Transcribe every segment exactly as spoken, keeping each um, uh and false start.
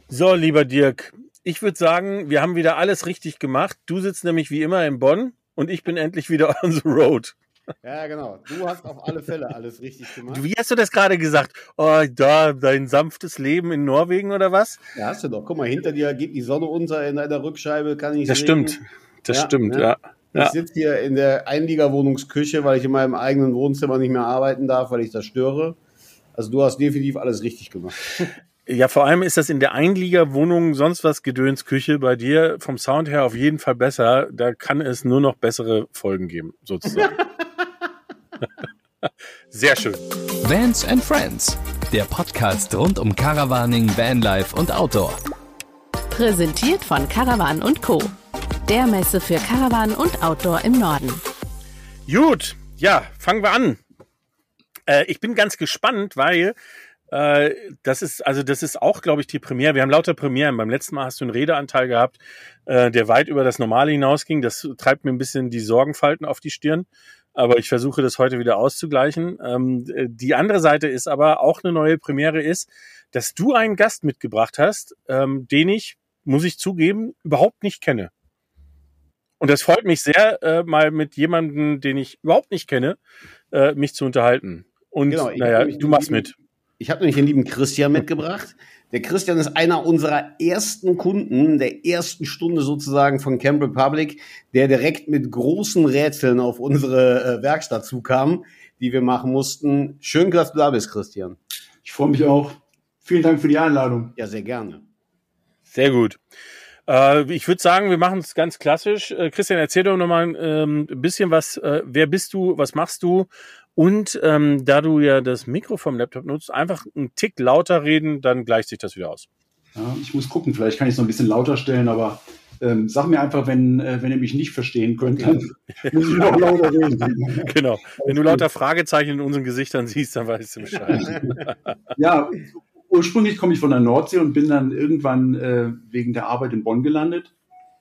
So, lieber Dirk, ich würde sagen, wir haben wieder alles richtig gemacht. Du sitzt nämlich wie immer in Bonn und ich bin endlich wieder on the road. Ja, genau. Du hast auf alle Fälle alles richtig gemacht. Wie hast du das gerade gesagt? Oh, da, dein sanftes Leben in Norwegen oder was? Ja, hast du doch. Guck mal, hinter dir geht die Sonne unter in deiner Rückscheibe, kann ich Das sehen. stimmt, das ja, stimmt, ne? ja. Ich ja. sitze hier in der Einliegerwohnungsküche, weil ich in meinem eigenen Wohnzimmer nicht mehr arbeiten darf, weil ich das störe. Also du hast definitiv alles richtig gemacht. Ja, vor allem ist das in der Einliegerwohnung sonst was Gedönsküche bei dir vom Sound her auf jeden Fall besser. Da kann es nur noch bessere Folgen geben, sozusagen. Sehr schön. Vans and Friends, der Podcast rund um Caravaning, Vanlife und Outdoor. Präsentiert von Caravan und Co., der Messe für Caravan und Outdoor im Norden. Gut, ja, fangen wir an. Äh, ich bin ganz gespannt, weil äh, das ist, also das ist auch, glaube ich, die Premiere. Wir haben lauter Premieren. Beim letzten Mal hast du einen Redeanteil gehabt, äh, der weit über das Normale hinausging. Das treibt mir ein bisschen die Sorgenfalten auf die Stirn. Aber ich versuche das heute wieder auszugleichen. Ähm, die andere Seite ist aber auch eine neue Premiere ist, dass du einen Gast mitgebracht hast, ähm, den ich, muss ich zugeben, überhaupt nicht kenne. Und das freut mich sehr, äh, mal mit jemandem, den ich überhaupt nicht kenne, äh, mich zu unterhalten. Und genau, naja, du machst lieben, mit. Ich habe nämlich den lieben Christian mitgebracht. Der Christian ist einer unserer ersten Kunden, der ersten Stunde sozusagen von Camp Republic, der direkt mit großen Rätseln auf unsere äh, Werkstatt zukam, die wir machen mussten. Schön, dass du da bist, Christian. Ich freue mich auch. Vielen Dank für die Einladung. Ja, sehr gerne. Sehr gut. Äh, ich würde sagen, wir machen es ganz klassisch. Äh, Christian, erzähl doch nochmal ähm, ein bisschen was. Äh, wer bist du? Was machst du? Und ähm, da du ja das Mikro vom Laptop nutzt, einfach einen Tick lauter reden, dann gleicht sich das wieder aus. Ja, ich muss gucken, vielleicht kann ich es noch ein bisschen lauter stellen, aber ähm, sag mir einfach, wenn, äh, wenn ihr mich nicht verstehen könnt, dann muss ich noch lauter reden. Genau. Wenn du lauter Fragezeichen in unseren Gesichtern siehst, dann weißt du Bescheid. Ja, ursprünglich komme ich von der Nordsee und bin dann irgendwann äh, wegen der Arbeit in Bonn gelandet.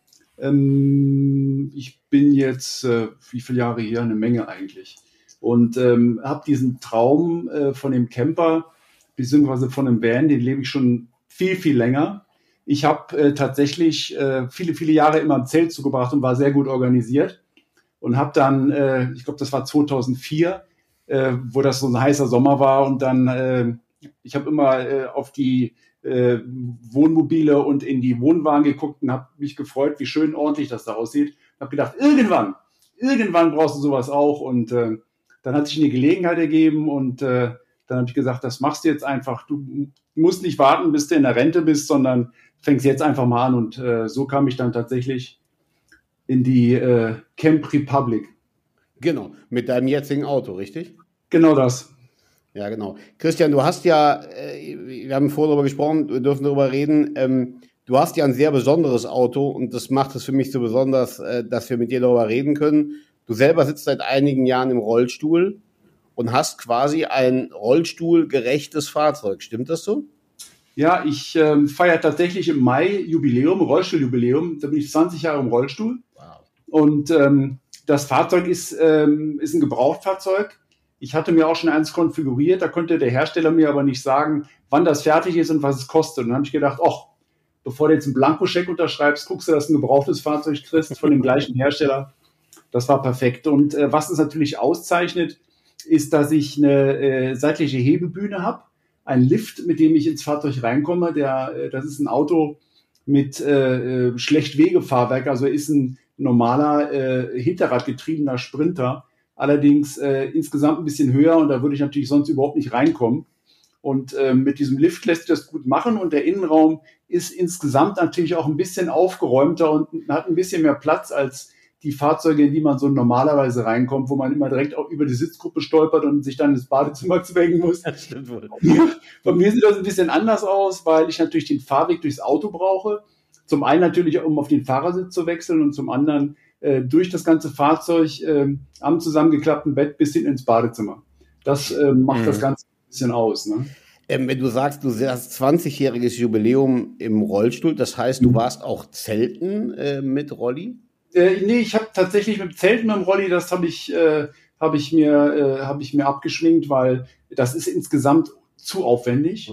Ähm, ich bin jetzt, äh, wie viele Jahre hier? Eine Menge eigentlich. Und ähm, habe diesen Traum äh, von dem Camper beziehungsweise von dem Van, den lebe ich schon viel, viel länger. Ich habe äh, tatsächlich äh, viele, viele Jahre immer ein Zelt zugebracht und war sehr gut organisiert. Und habe dann, äh, ich glaube, das war zweitausendvier, äh, wo das so ein heißer Sommer war. Und dann, äh, ich habe immer äh, auf die äh, Wohnmobile und in die Wohnwagen geguckt und habe mich gefreut, wie schön ordentlich das da aussieht. Habe gedacht, irgendwann, irgendwann brauchst du sowas auch. Und äh, dann hat sich eine Gelegenheit ergeben und äh, dann habe ich gesagt, das machst du jetzt einfach. Du musst nicht warten, bis du in der Rente bist, sondern fängst jetzt einfach mal an. Und äh, so kam ich dann tatsächlich in die äh, Camp Republic. Genau, mit deinem jetzigen Auto, richtig? Genau das. Ja, genau. Christian, du hast ja, äh, wir haben vorher darüber gesprochen, wir dürfen darüber reden, ähm, du hast ja ein sehr besonderes Auto und das macht es für mich so besonders, äh, dass wir mit dir darüber reden können. Du selber sitzt seit einigen Jahren im Rollstuhl und hast quasi ein rollstuhlgerechtes Fahrzeug. Stimmt das so? Ja, ich ähm, feiere tatsächlich im Mai Jubiläum, Rollstuhljubiläum. Da bin ich zwanzig Jahre im Rollstuhl. Wow. Und ähm, das Fahrzeug ist, ähm, ist ein Gebrauchtfahrzeug. Ich hatte mir auch schon eins konfiguriert. Da konnte der Hersteller mir aber nicht sagen, wann das fertig ist und was es kostet. Und dann habe ich gedacht, ach, bevor du jetzt einen Blankoscheck unterschreibst, guckst du, dass du ein gebrauchtes Fahrzeug kriegst von dem gleichen Hersteller. Das war perfekt. Und äh, was es natürlich auszeichnet, ist, dass ich eine äh, seitliche Hebebühne habe, ein Lift, mit dem ich ins Fahrzeug reinkomme. Der, äh, das ist ein Auto mit äh, Schlechtwegefahrwerk, also ist ein normaler äh, hinterradgetriebener Sprinter, allerdings äh, insgesamt ein bisschen höher und da würde ich natürlich sonst überhaupt nicht reinkommen. Und äh, mit diesem Lift lässt sich das gut machen und der Innenraum ist insgesamt natürlich auch ein bisschen aufgeräumter und hat ein bisschen mehr Platz als die Fahrzeuge, in die man so normalerweise reinkommt, wo man immer direkt auch über die Sitzgruppe stolpert und sich dann ins Badezimmer zwängen muss. Das stimmt wohl. Bei mir sieht das ein bisschen anders aus, weil ich natürlich den Fahrweg durchs Auto brauche. Zum einen natürlich, um auf den Fahrersitz zu wechseln und zum anderen äh, durch das ganze Fahrzeug äh, am zusammengeklappten Bett bis hin ins Badezimmer. Das äh, macht mhm. das Ganze ein bisschen aus. Ne? Ähm, wenn du sagst, du hast zwanzigjähriges Jubiläum im Rollstuhl, das heißt, du warst auch zelten äh, mit Rolli? Äh, nee, ich habe tatsächlich mit Zelten mit dem Rolli, das habe ich, äh, hab ich, mir, äh, hab ich mir abgeschminkt, weil das ist insgesamt zu aufwendig. Mhm.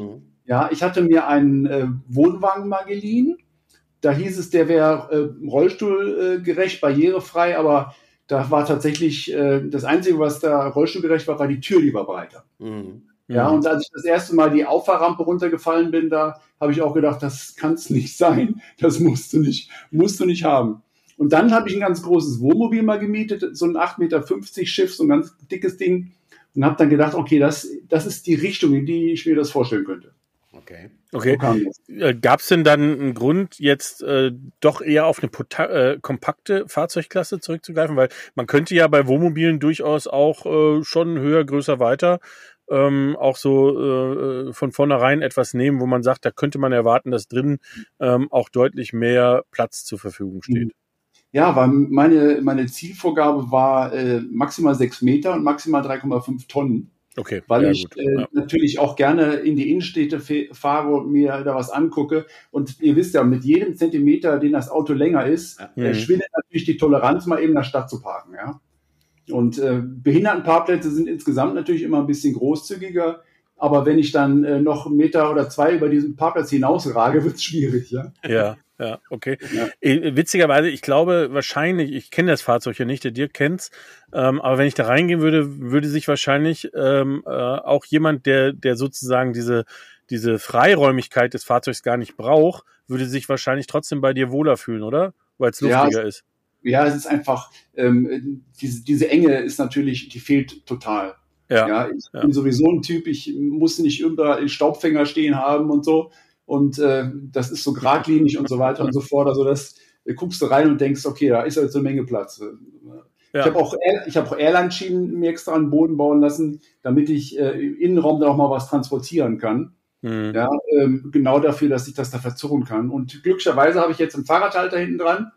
Ja, ich hatte mir einen äh, Wohnwagen mal geliehen. Da hieß es, der wäre äh, rollstuhlgerecht, barrierefrei, aber da war tatsächlich äh, das Einzige, was da rollstuhlgerecht war, war die Tür, die war breiter. Mhm. Ja, und als ich das erste Mal die Auffahrrampe runtergefallen bin, da habe ich auch gedacht, das kann es nicht sein. Das musst du nicht, musst du nicht haben. Und dann habe ich ein ganz großes Wohnmobil mal gemietet, so ein acht Meter fünfzig Schiff, so ein ganz dickes Ding. Und habe dann gedacht, okay, das, das ist die Richtung, in die ich mir das vorstellen könnte. Okay. Okay. So gab es denn dann einen Grund, jetzt äh, doch eher auf eine pota- äh, kompakte Fahrzeugklasse zurückzugreifen? Weil man könnte ja bei Wohnmobilen durchaus auch äh, schon höher, größer, weiter ähm, auch so äh, von vornherein etwas nehmen, wo man sagt, da könnte man erwarten, dass drin ähm, auch deutlich mehr Platz zur Verfügung steht. Ja, weil meine, meine Zielvorgabe war äh, maximal sechs Meter und maximal drei Komma fünf Tonnen. Okay. Weil ja, ich gut. äh, ja. natürlich auch gerne in die Innenstädte fe- fahre und mir da was angucke. Und ihr wisst ja, mit jedem Zentimeter, den das Auto länger ist, Mhm. äh, schwindet natürlich die Toleranz, mal eben in der Stadt zu parken. Ja? Und äh, Behindertenparkplätze sind insgesamt natürlich immer ein bisschen großzügiger. Aber wenn ich dann äh, noch einen Meter oder zwei über diesen Parkplatz hinausrage, wird es schwierig. Ja, Ja, ja, okay. Ja. Äh, Witzigerweise, ich glaube wahrscheinlich, ich kenne das Fahrzeug ja nicht, der Dirk kennt's, ähm, aber wenn ich da reingehen würde, würde sich wahrscheinlich ähm, äh, auch jemand, der, der sozusagen diese, diese Freiräumigkeit des Fahrzeugs gar nicht braucht, würde sich wahrscheinlich trotzdem bei dir wohler fühlen, oder? Weil es Ja, luftiger ist. Ja, es ist einfach, ähm, diese, diese Enge ist natürlich, die fehlt total. Ja, Ja, ich ja. bin sowieso ein Typ, ich muss nicht überall Staubfänger stehen haben und so. Und äh, das ist so geradlinig und so weiter und so fort. Also das äh, guckst du rein und denkst, okay, da ist jetzt eine Menge Platz. Ja. Ich habe auch, Air- ich hab auch Airline-Schienen mir extra an den Boden bauen lassen, damit ich äh, im Innenraum da auch mal was transportieren kann. Mhm. Ja, ähm, genau dafür, dass ich das da verzurren kann. Und glücklicherweise habe ich jetzt einen Fahrradhalter hinten dran.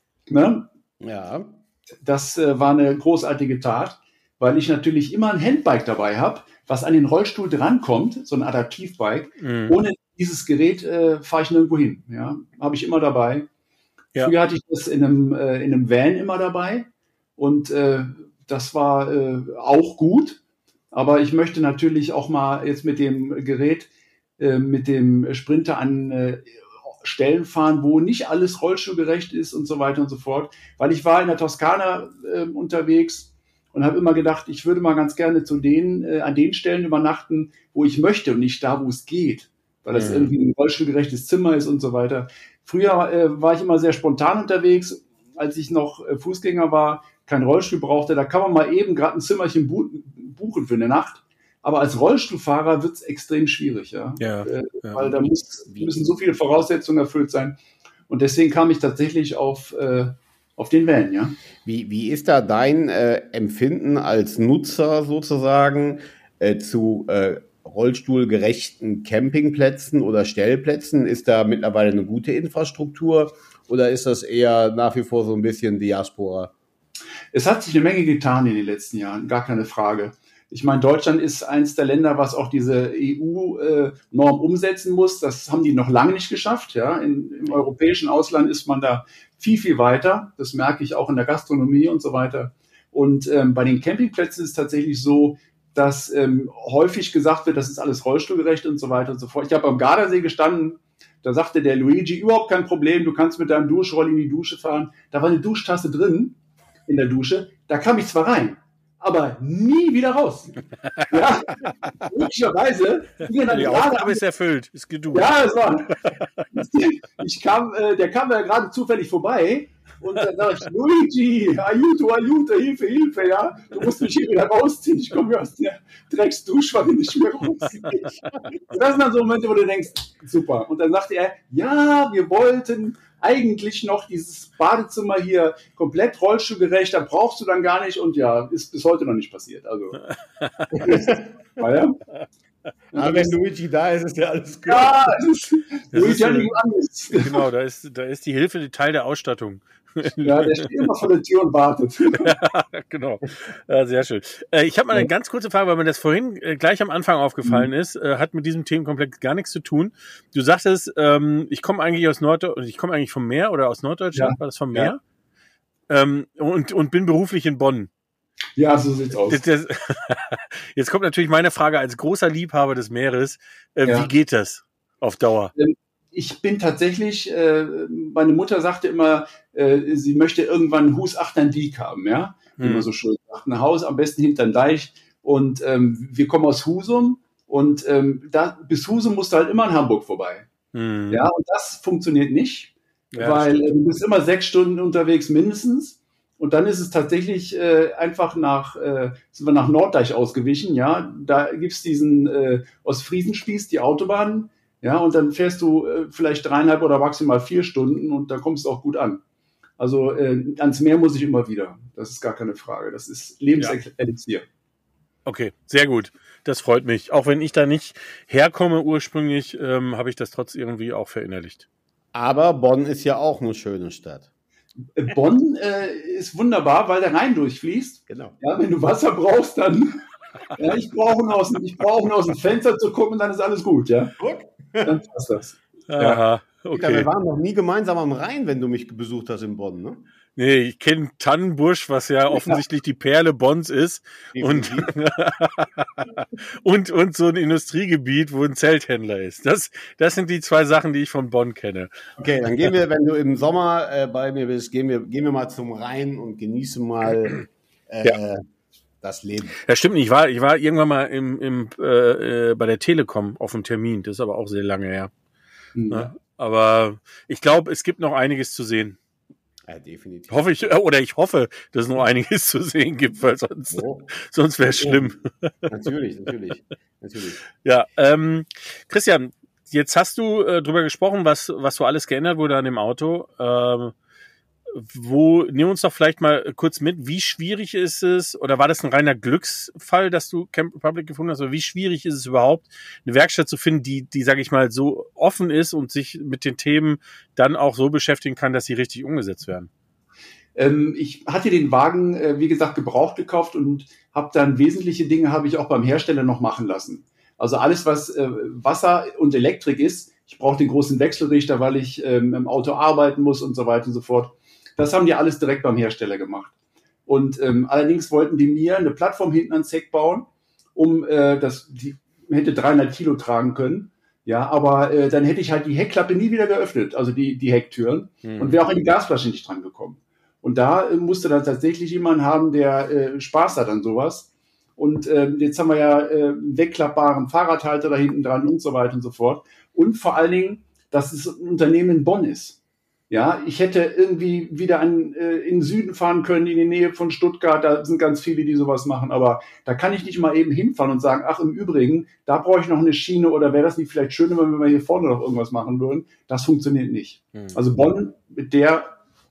Ne? Ja. Das äh, war eine großartige Tat, weil ich natürlich immer ein Handbike dabei habe, was an den Rollstuhl drankommt, so ein Adaptivbike. Mhm. Ohne dieses Gerät äh, fahre ich nirgendwo hin. Ja, habe ich immer dabei. Ja. Früher hatte ich das in einem, äh, in einem Van immer dabei und äh, das war äh, auch gut. Aber ich möchte natürlich auch mal jetzt mit dem Gerät, äh, mit dem Sprinter an äh, Stellen fahren, wo nicht alles rollstuhlgerecht ist und so weiter und so fort. Weil ich war in der Toskana äh, unterwegs und habe immer gedacht, ich würde mal ganz gerne zu denen, äh, an den Stellen übernachten, wo ich möchte und nicht da, wo es geht. Weil das Mhm. irgendwie ein rollstuhlgerechtes Zimmer ist und so weiter. Früher äh, war ich immer sehr spontan unterwegs, als ich noch äh, Fußgänger war, kein Rollstuhl brauchte. Da kann man mal eben gerade ein Zimmerchen bu- buchen für eine Nacht. Aber als Rollstuhlfahrer wird es extrem schwierig, ja. Ja, Äh, ja. Weil da muss, müssen so viele Voraussetzungen erfüllt sein. Und deswegen kam ich tatsächlich auf, äh, auf den Van, ja. Wie, wie ist da dein äh, Empfinden als Nutzer sozusagen äh, zu äh, rollstuhlgerechten Campingplätzen oder Stellplätzen? Ist da mittlerweile eine gute Infrastruktur oder ist das eher nach wie vor so ein bisschen Diaspora? Es hat sich eine Menge getan in den letzten Jahren, gar keine Frage. Ich meine, Deutschland ist eins der Länder, was auch diese E U-Norm umsetzen muss. Das haben die noch lange nicht geschafft. Ja. In, im europäischen Ausland ist man da viel, viel weiter. Das merke ich auch in der Gastronomie und so weiter. Und ähm, bei den Campingplätzen ist es tatsächlich so, dass ähm, häufig gesagt wird, das ist alles rollstuhlgerecht und so weiter und so fort. Ich habe am Gardasee gestanden, da sagte der Luigi, überhaupt kein Problem, du kannst mit deinem Duschroll in die Dusche fahren. Da war eine Duschtasse drin in der Dusche. Da kam ich zwar rein, aber nie wieder raus. Ja, möglicherweise. Die Aufgabe ist erfüllt, ist geduscht. Ja, es war. Ich kam, äh, der kam ja gerade zufällig vorbei und dann sage ich, Luigi, Aiuto, Aiuto, Hilfe, Hilfe, ja. Du musst mich hier wieder rausziehen. Ich komme hier aus der Drecksduschwanne nicht mehr raus. Und das sind dann so Momente, wo du denkst, super. Und dann sagte er, ja, wir wollten eigentlich noch dieses Badezimmer hier komplett rollstuhlgerecht, da brauchst du dann gar nicht und ja, ist bis heute noch nicht passiert. Also, ja. Aber wenn Luigi da ist, ist ja alles gut. Ja, es ist, Das Luigi ist, hat äh, nichts anderes. Genau, da ist, da ist die Hilfe die Teil der Ausstattung. Ja, der steht immer vor der Tür und wartet. Ja, genau. Ja, sehr schön. Äh, ich habe mal eine ganz kurze Frage, weil mir das vorhin äh, gleich am Anfang aufgefallen ist, äh, hat mit diesem Themenkomplex gar nichts zu tun. Du sagtest, ähm, ich komme eigentlich aus Nord, ich komme eigentlich vom Meer oder aus Norddeutschland, Ja. war das vom Ja. Meer? Ähm, und, und bin beruflich in Bonn. Ja, so sieht's aus. Das, das, jetzt kommt natürlich meine Frage als großer Liebhaber des Meeres. Äh, ja. Wie geht das auf Dauer? Ich bin tatsächlich, äh, meine Mutter sagte immer, äh, sie möchte irgendwann ein Hus achtern Diek haben, ja, wie hm. man so schön sagt. Ein Haus am besten hinterm Deich. Und ähm, wir kommen aus Husum und ähm, da, bis Husum musst du halt immer in Hamburg vorbei. Hm. Ja, und das funktioniert nicht, ja, weil äh, du bist immer sechs Stunden unterwegs mindestens. Und dann ist es tatsächlich äh, einfach nach, äh, sind wir nach Norddeich ausgewichen, ja. Da gibt's diesen äh, Ostfriesenspieß, die Autobahn, ja, und dann fährst du äh, vielleicht dreieinhalb oder maximal vier Stunden und da kommst du auch gut an. Also äh, ans Meer muss ich immer wieder. Das ist gar keine Frage. Das ist Lebenselixier. Ja. Okay, sehr gut. Das freut mich. Auch wenn ich da nicht herkomme ursprünglich, ähm, habe ich das trotz irgendwie auch verinnerlicht. Aber Bonn ist ja auch eine schöne Stadt. Bonn äh, ist wunderbar, weil der Rhein durchfließt. Genau. Ja, wenn du Wasser brauchst, dann ja, ich brauche aus, ich brauche aus dem Fenster zu gucken, dann ist alles gut, ja. Guck. Dann passt das. Aha, okay. Peter, wir waren noch nie gemeinsam am Rhein, wenn du mich besucht hast in Bonn, ne? Nee, ich kenne Tannenbusch, was ja offensichtlich die Perle Bonns ist. Und, und, und so ein Industriegebiet, wo ein Zelthändler ist. Das, das sind die zwei Sachen, die ich von Bonn kenne. Okay, dann gehen wir, wenn du im Sommer äh, bei mir bist, gehen wir, gehen wir mal zum Rhein und genießen mal äh, ja. das Leben. Ja, stimmt nicht. Ich war, ich war irgendwann mal im, im, äh, bei der Telekom auf einem Termin. Das ist aber auch sehr lange her. Mhm. Ja, aber ich glaube, es gibt noch einiges zu sehen. Ja, definitiv. Hoffe ich, oder ich hoffe, dass es noch einiges zu sehen gibt, weil sonst, oh. sonst wäre es schlimm. Natürlich, natürlich, natürlich. Ja, ähm, Christian, jetzt hast du äh, drüber gesprochen, was, was so alles geändert wurde an dem Auto. Ähm, wo, nimm uns doch vielleicht mal kurz mit, wie schwierig ist es, oder war das ein reiner Glücksfall, dass du Camp Republic gefunden hast, oder wie schwierig ist es überhaupt, eine Werkstatt zu finden, die, die, sag ich mal, so offen ist und sich mit den Themen dann auch so beschäftigen kann, dass sie richtig umgesetzt werden? Ähm, ich hatte den Wagen, äh, wie gesagt, gebraucht gekauft und habe dann wesentliche Dinge habe ich auch beim Hersteller noch machen lassen. Also alles, was äh, Wasser und Elektrik ist, ich brauche den großen Wechselrichter, weil ich ähm, im Auto arbeiten muss und so weiter und so fort. Das haben die alles direkt beim Hersteller gemacht. Und ähm, allerdings wollten die mir eine Plattform hinten ans Heck bauen, um äh, das, die hätte dreihundert Kilo tragen können. Ja, aber äh, dann hätte ich halt die Heckklappe nie wieder geöffnet, also die, die Hecktüren, mhm. und wäre auch in die Gasflasche nicht dran gekommen. Und da äh, musste dann tatsächlich jemand haben, der äh, Spaß hat an sowas. Und äh, jetzt haben wir ja äh, einen wegklappbaren Fahrradhalter da hinten dran und so weiter und so fort. Und vor allen Dingen, dass es ein Unternehmen in Bonn ist. Ja, ich hätte irgendwie wieder an, äh, in den Süden fahren können, in die Nähe von Stuttgart, da sind ganz viele, die sowas machen, aber da kann ich nicht mal eben hinfahren und sagen, ach, im Übrigen, da brauche ich noch eine Schiene oder wäre das nicht vielleicht schöner, wenn wir hier vorne noch irgendwas machen würden? Das funktioniert nicht. Mhm. Also Bonn mit der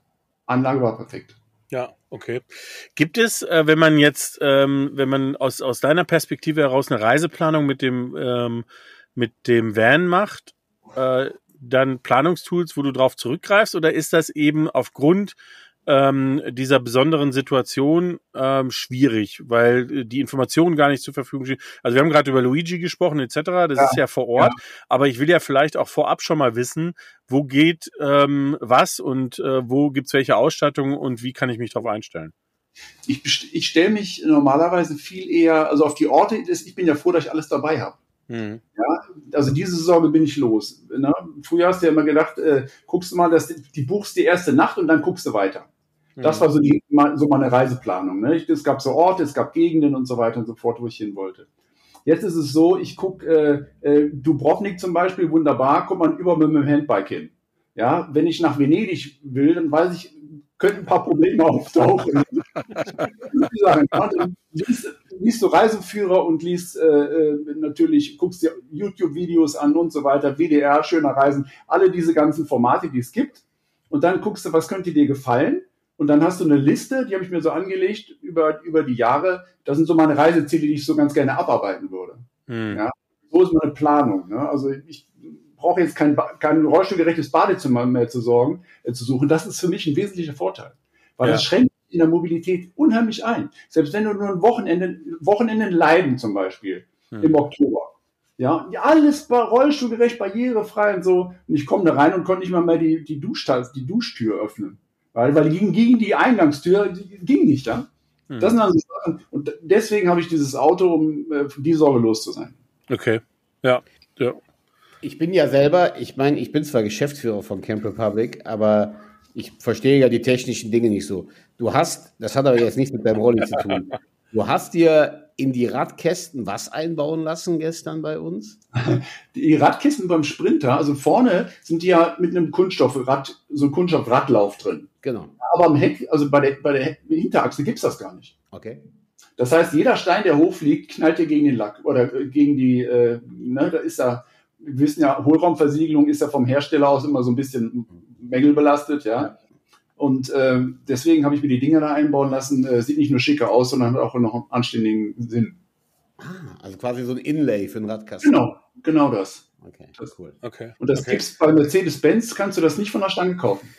Anlage war perfekt. Ja, okay. Gibt es, äh, wenn man jetzt, ähm, wenn man aus, aus deiner Perspektive heraus eine Reiseplanung mit dem, ähm, mit dem Van macht, äh, dann Planungstools, wo du drauf zurückgreifst, oder ist das eben aufgrund ähm, dieser besonderen Situation ähm, schwierig, weil die Informationen gar nicht zur Verfügung stehen? Also wir haben gerade über Luigi gesprochen et cetera, das ja, ist ja vor Ort, ja. Aber ich will ja vielleicht auch vorab schon mal wissen, wo geht ähm, was und äh, wo gibt's welche Ausstattung und wie kann ich mich darauf einstellen? Ich, ich stelle mich normalerweise viel eher, also auf die Orte, ich bin ja froh, dass ich alles dabei habe. Mhm. Ja, also diese Sorge bin ich los. Ne? Früher hast du ja immer gedacht, äh, guckst du mal, dass die, die buchst die erste Nacht und dann guckst du weiter. Mhm. Das war so, die, so meine Reiseplanung. Ne? Es gab so Orte, es gab Gegenden und so weiter und so fort, wo ich hin wollte. Jetzt ist es so, ich gucke, äh, äh, Dubrovnik zum Beispiel, wunderbar, kommt man über mit dem Handbike hin. Ja, wenn ich nach Venedig will, dann weiß ich, könnten ein paar Probleme auftauchen. Dann liest, liest du Reiseführer und liest äh, natürlich, guckst dir YouTube-Videos an und so weiter, W D R, schöner Reisen, alle diese ganzen Formate, die es gibt. Und dann guckst du, was könnte dir gefallen? Und dann hast du eine Liste, die habe ich mir so angelegt über, über die Jahre. Das sind so meine Reiseziele, die ich so ganz gerne abarbeiten würde. Hm. Ja, so ist meine Planung. Ne? Also ich brauche jetzt kein, kein rollstuhlgerechtes Badezimmer mehr zu sorgen, äh, zu suchen. Das ist für mich ein wesentlicher Vorteil. Weil ja. das schränkt in der Mobilität unheimlich ein. Selbst wenn du nur ein Wochenende, Wochenende in Leiden zum Beispiel, hm. im Oktober. Ja, alles rollstuhlgerecht, barrierefrei und so. Und ich komme da rein und konnte nicht mal mehr die, die, Dusch, die Duschtür öffnen. Weil, weil gegen, gegen die Eingangstür, die ging nicht, ja. Hm. Das sind also Sachen. Und deswegen habe ich dieses Auto, um äh, die Sorge los zu sein. Okay, ja, ja. Ich bin ja selber, ich meine, ich bin zwar Geschäftsführer von Camp Republic, aber ich verstehe ja die technischen Dinge nicht so. Du hast, das hat aber jetzt nichts mit deinem Rolli zu tun, du hast dir in die Radkästen was einbauen lassen gestern bei uns? Die Radkästen beim Sprinter, also vorne sind die ja mit einem Kunststoffrad, so ein Kunststoffradlauf drin. Genau. Aber am Heck, also bei der, bei der Hinterachse gibt es das gar nicht. Okay. Das heißt, jeder Stein, der hochfliegt, knallt dir gegen den Lack oder gegen die, äh, ne, da ist da, wir wissen ja, Hohlraumversiegelung ist ja vom Hersteller aus immer so ein bisschen mängelbelastet, ja. Und äh, deswegen habe ich mir die Dinger da einbauen lassen. Äh, sieht nicht nur schicker aus, sondern hat auch noch einen anständigen Sinn. Ah, also quasi so ein Inlay für einen Radkasten. Genau, genau das. Okay, das ist cool. Okay. Und das okay. gibt's bei Mercedes-Benz, kannst du das nicht von der Stange kaufen.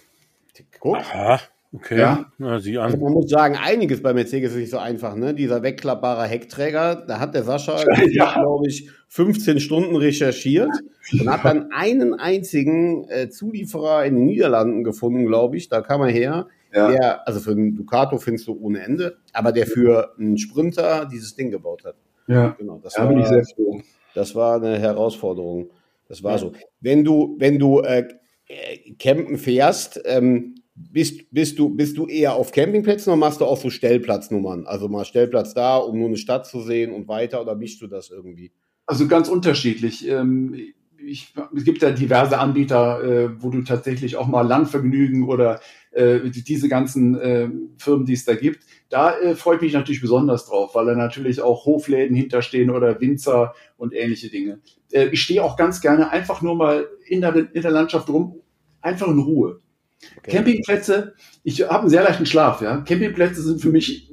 Guck. Aha, okay. Ja. Na, sieh Also an. man muss sagen, einiges bei Mercedes ist nicht so einfach. Ne? Dieser wegklappbare Heckträger, da hat der Sascha, Ja. glaube ich, fünfzehn Stunden recherchiert und hat dann einen einzigen äh, Zulieferer in den Niederlanden gefunden, glaube ich. Da kam er her. Ja. Der, also für einen Ducato findest du ohne Ende, aber der für einen Sprinter dieses Ding gebaut hat. Ja, Genau, das da war, bin ich sehr froh. das war eine Herausforderung. Das war so. Wenn du, wenn du äh, äh, campen fährst, ähm, bist, bist, du, bist du eher auf Campingplätzen oder machst du auch so Stellplatznummern? Also mal Stellplatz da, um nur eine Stadt zu sehen und weiter, oder mischst du das irgendwie? Also ganz unterschiedlich. Ähm, ich, es gibt ja diverse Anbieter, äh, wo du tatsächlich auch mal Landvergnügen oder äh, diese ganzen äh, Firmen, die es da gibt, da äh, freue ich mich natürlich besonders drauf, weil da natürlich auch Hofläden hinterstehen oder Winzer und ähnliche Dinge. Äh, ich stehe auch ganz gerne einfach nur mal in der, in der Landschaft rum, einfach in Ruhe. Okay. Campingplätze, ich habe einen sehr leichten Schlaf, ja. Campingplätze sind für mich,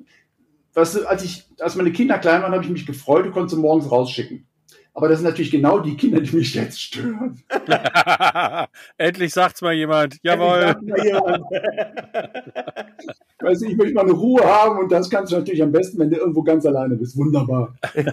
weißt du, als ich, als meine Kinder klein waren, habe ich mich gefreut, du konntest sie morgens rausschicken. Aber das sind natürlich genau die Kinder, die mich jetzt stören. Endlich sagt's mal jemand. Jawohl. Mal jemand. Weißt du, ich möchte mal eine Ruhe haben und das kannst du natürlich am besten, wenn du irgendwo ganz alleine bist. Wunderbar.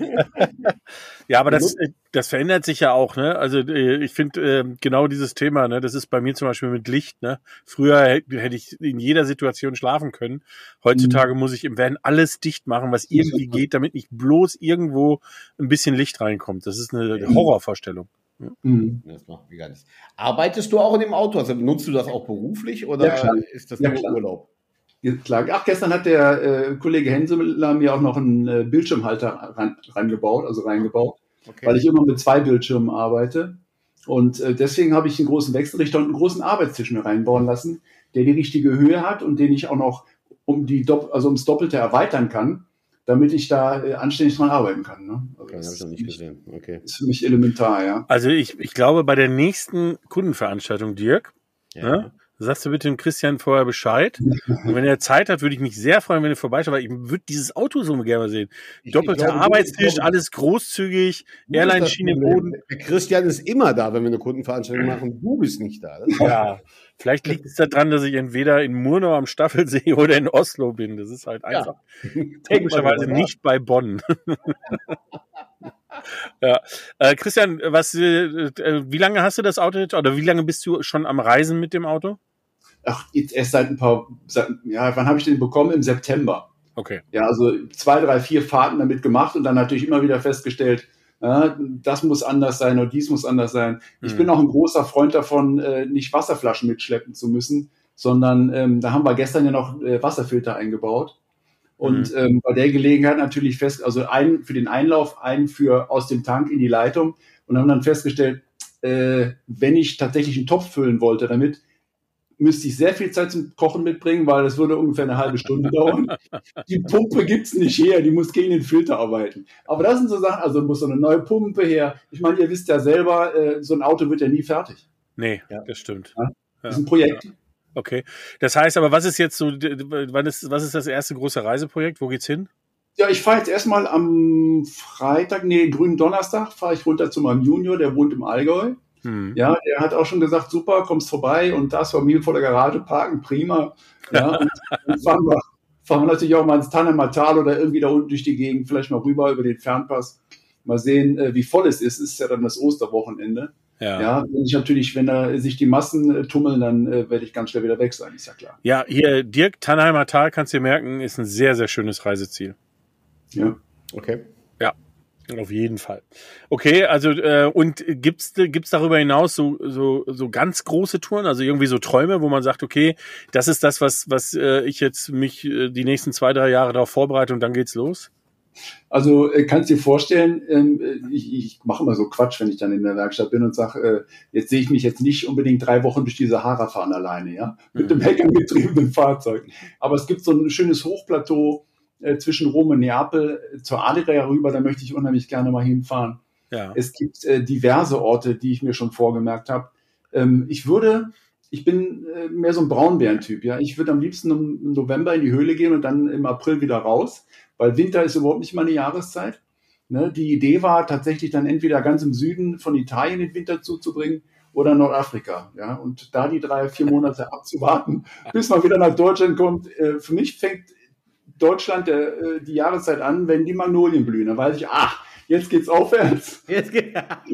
Ja, aber das, das verändert sich ja auch, ne? Also ich finde genau dieses Thema, ne? Das ist bei mir zum Beispiel mit Licht, ne? Früher hätte ich in jeder Situation schlafen können. Heutzutage mhm. muss ich im Van alles dicht machen, was irgendwie geht, damit nicht bloß irgendwo ein bisschen Licht reinkommt. Das ist eine Horrorvorstellung. Mhm. Das macht mir gar nichts. Arbeitest du auch in dem Auto? Also nutzt du das auch beruflich oder ja, ist das ja, nur klar. Urlaub? Ja, klar. Ach, gestern hat der äh, Kollege Henseler mir auch noch einen äh, Bildschirmhalter ran, rangebaut, also reingebaut, okay. Weil ich immer mit zwei Bildschirmen arbeite. Und äh, deswegen habe ich einen großen Wechselrichter und einen großen Arbeitstisch mir reinbauen lassen, der die richtige Höhe hat und den ich auch noch um die Dopp- also ums Doppelte erweitern kann, damit ich da äh, anständig dran arbeiten kann. Ne? Also okay, das habe ich noch nicht gesehen. Okay. Ist für mich elementar, ja. Also ich, ich glaube, bei der nächsten Kundenveranstaltung, Dirk, ja. ne, sagst du bitte dem Christian vorher Bescheid. Und wenn er Zeit hat, würde ich mich sehr freuen, wenn er vorbeischaut, weil ich würde dieses Auto so gerne mal sehen. Doppelter Arbeitstisch, glaube, alles großzügig, Airline-Schiene im Boden. Der Christian ist immer da, wenn wir eine Kundenveranstaltung machen. Du bist nicht da. Ja, vielleicht liegt es daran, dass ich entweder in Murnau am Staffelsee oder in Oslo bin. Das ist halt einfach ja. Komischerweise nicht bei Bonn. Ja, äh, Christian, was, äh, wie lange hast du das Auto jetzt, oder wie lange bist du schon am Reisen mit dem Auto? Ach, jetzt erst seit ein paar, seit, ja, wann habe ich den bekommen? Im September. Okay. Ja, also zwei, drei, vier Fahrten damit gemacht und dann natürlich immer wieder festgestellt, äh, das muss anders sein oder dies muss anders sein. Ich hm. bin auch ein großer Freund davon, äh, nicht Wasserflaschen mitschleppen zu müssen, sondern ähm, da haben wir gestern ja noch äh, Wasserfilter eingebaut. Und mhm. ähm, bei der Gelegenheit natürlich fest, also einen für den Einlauf, einen für aus dem Tank in die Leitung und haben dann festgestellt, äh, wenn ich tatsächlich einen Topf füllen wollte damit, müsste ich sehr viel Zeit zum Kochen mitbringen, weil das würde ungefähr eine halbe Stunde dauern. Die Pumpe gibt's nicht her, die muss gegen den Filter arbeiten. Aber das sind so Sachen, also muss so eine neue Pumpe her. Ich meine, ihr wisst ja selber, äh, so ein Auto wird ja nie fertig. Nee, ja. Das stimmt. Ja? Das ist ein Projekt. Ja. Okay. Das heißt aber, was ist jetzt so, wann ist, was ist das erste große Reiseprojekt? Wo geht's hin? Ja, ich fahre jetzt erstmal am Freitag, nee, grünen Donnerstag, fahre ich runter zu meinem Junior, der wohnt im Allgäu. Hm. Ja, der hat auch schon gesagt, super, kommst vorbei und das Familie vor der Garage parken, prima. Ja, und dann fahren wir, fahren wir natürlich auch mal ins Tannemartal oder irgendwie da unten durch die Gegend, vielleicht mal rüber über den Fernpass. Mal sehen, wie voll es ist. Es ist ja dann das Osterwochenende. Ja. Ja, wenn ich natürlich, wenn da sich die Massen äh, tummeln, dann äh, werde ich ganz schnell wieder weg sein, ist ja klar. Ja, hier, Dirk, Tannheimer Tal, kannst du dir merken, ist ein sehr, sehr schönes Reiseziel. Ja. Okay. Ja, auf jeden Fall. Okay, also äh, und gibt's gibt's darüber hinaus so so so ganz große Touren, also irgendwie so Träume, wo man sagt, okay, das ist das, was was äh, ich jetzt mich äh, die nächsten zwei, drei Jahre darauf vorbereite und dann geht's los? Also äh, kannst dir vorstellen, ähm, ich, ich mache immer so Quatsch, wenn ich dann in der Werkstatt bin und sage, äh, jetzt sehe ich mich jetzt nicht unbedingt drei Wochen durch die Sahara fahren alleine, ja, mit dem heckerngetriebenen Fahrzeug. Aber es gibt so ein schönes Hochplateau äh, zwischen Rom und Neapel äh, zur Adria rüber, da möchte ich unheimlich gerne mal hinfahren. Ja. Es gibt äh, diverse Orte, die ich mir schon vorgemerkt habe. Ähm, ich würde, ich bin äh, mehr so ein Braunbären-Typ, ja. Ich würde am liebsten im November in die Höhle gehen und dann im April wieder raus, weil Winter ist überhaupt nicht meine Jahreszeit. Ne? Die Idee war tatsächlich dann entweder ganz im Süden von Italien den Winter zuzubringen oder Nordafrika, ja. Und da die drei, vier Monate abzuwarten, bis man wieder nach Deutschland kommt. Äh, für mich fängt Deutschland äh, die Jahreszeit an, wenn die Magnolien blühen. Da weiß ich, ach, jetzt geht's aufwärts. Jetzt geht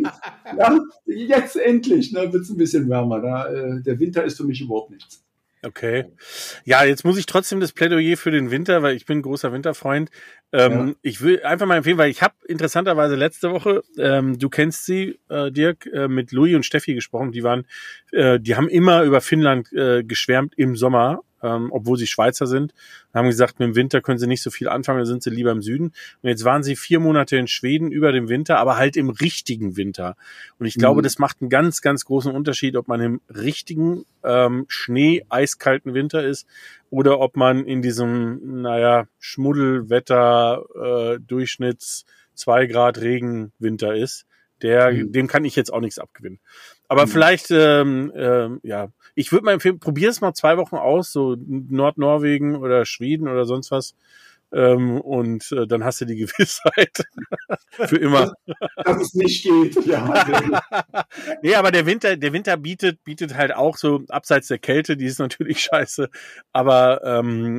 Ja, jetzt endlich, ne, wird's ein bisschen wärmer. Da, äh, der Winter ist für mich überhaupt nichts. Okay. Ja, jetzt muss ich trotzdem das Plädoyer für den Winter, weil ich bin ein großer Winterfreund. Ähm, Ja. Ich will einfach mal empfehlen, weil ich habe interessanterweise letzte Woche, ähm, du kennst sie, äh, Dirk, äh, mit Louis und Steffi gesprochen. Die waren, äh, die haben immer über Finnland äh, geschwärmt im Sommer, ähm, obwohl sie Schweizer sind. Haben gesagt, mit dem Winter können sie nicht so viel anfangen, da sind sie lieber im Süden. Und jetzt waren sie vier Monate in Schweden über dem Winter, aber halt im richtigen Winter. Und ich glaube, Mhm. das macht einen ganz, ganz großen Unterschied, ob man im richtigen ähm, Schnee, eiskalten Winter ist oder ob man in diesem, naja, Schmuddelwetter, äh, Durchschnitts zwei Grad Regenwinter ist. Der, Mhm. dem kann ich jetzt auch nichts abgewinnen. Aber Mhm. vielleicht, ähm, ähm, ja, ich würde mal empfehlen, probier es mal zwei Wochen aus, so Nordnorwegen oder Schweden oder sonst was. Ähm, und äh, dann hast du die Gewissheit für immer. Dass es nicht geht, ja. Nee, aber der Winter, der Winter bietet, bietet halt auch so, abseits der Kälte, die ist natürlich scheiße, aber ähm,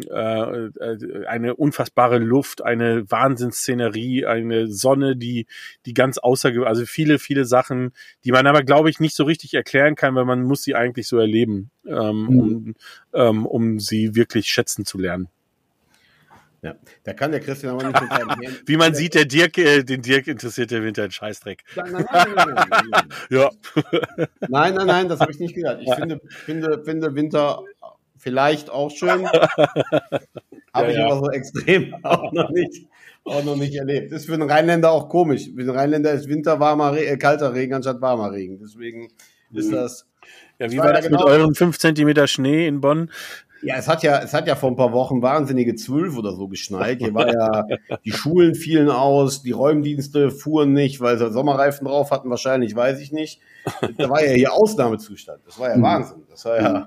äh, eine unfassbare Luft, eine Wahnsinnsszenerie, eine Sonne, die, die ganz außergewöhnlich, also viele, viele Sachen, die man aber, glaube ich, nicht so richtig erklären kann, weil man muss sie eigentlich so erleben, ähm, Mhm. um, ähm, um sie wirklich schätzen zu lernen. Ja, da kann der Christian aber nicht mit seinem Händen- Wie man sieht, der Dirk, äh, den Dirk interessiert der Winter ein Scheißdreck. Nein, nein, nein, nein, nein, nein. Ja. Nein, nein, nein, das habe ich nicht gesagt. Ich finde, finde, finde Winter vielleicht auch schön. Habe ich ja. aber so extrem auch noch nicht, auch noch nicht erlebt. Ist für einen Rheinländer auch komisch. Für den Rheinländer ist Winter warmer, Re- äh, kalter Regen anstatt warmer Regen. Deswegen ist Mhm. das. Ja, wie war war ja das mit genau- euren fünf Zentimeter Schnee in Bonn? Ja, es hat ja, es hat ja vor ein paar Wochen wahnsinnige zwölf oder so geschneit. Hier war ja, die Schulen fielen aus, die Räumdienste fuhren nicht, weil sie Sommerreifen drauf hatten, wahrscheinlich, weiß ich nicht. Da war ja hier Ausnahmezustand. Das war ja Mhm. Wahnsinn. Das war ja,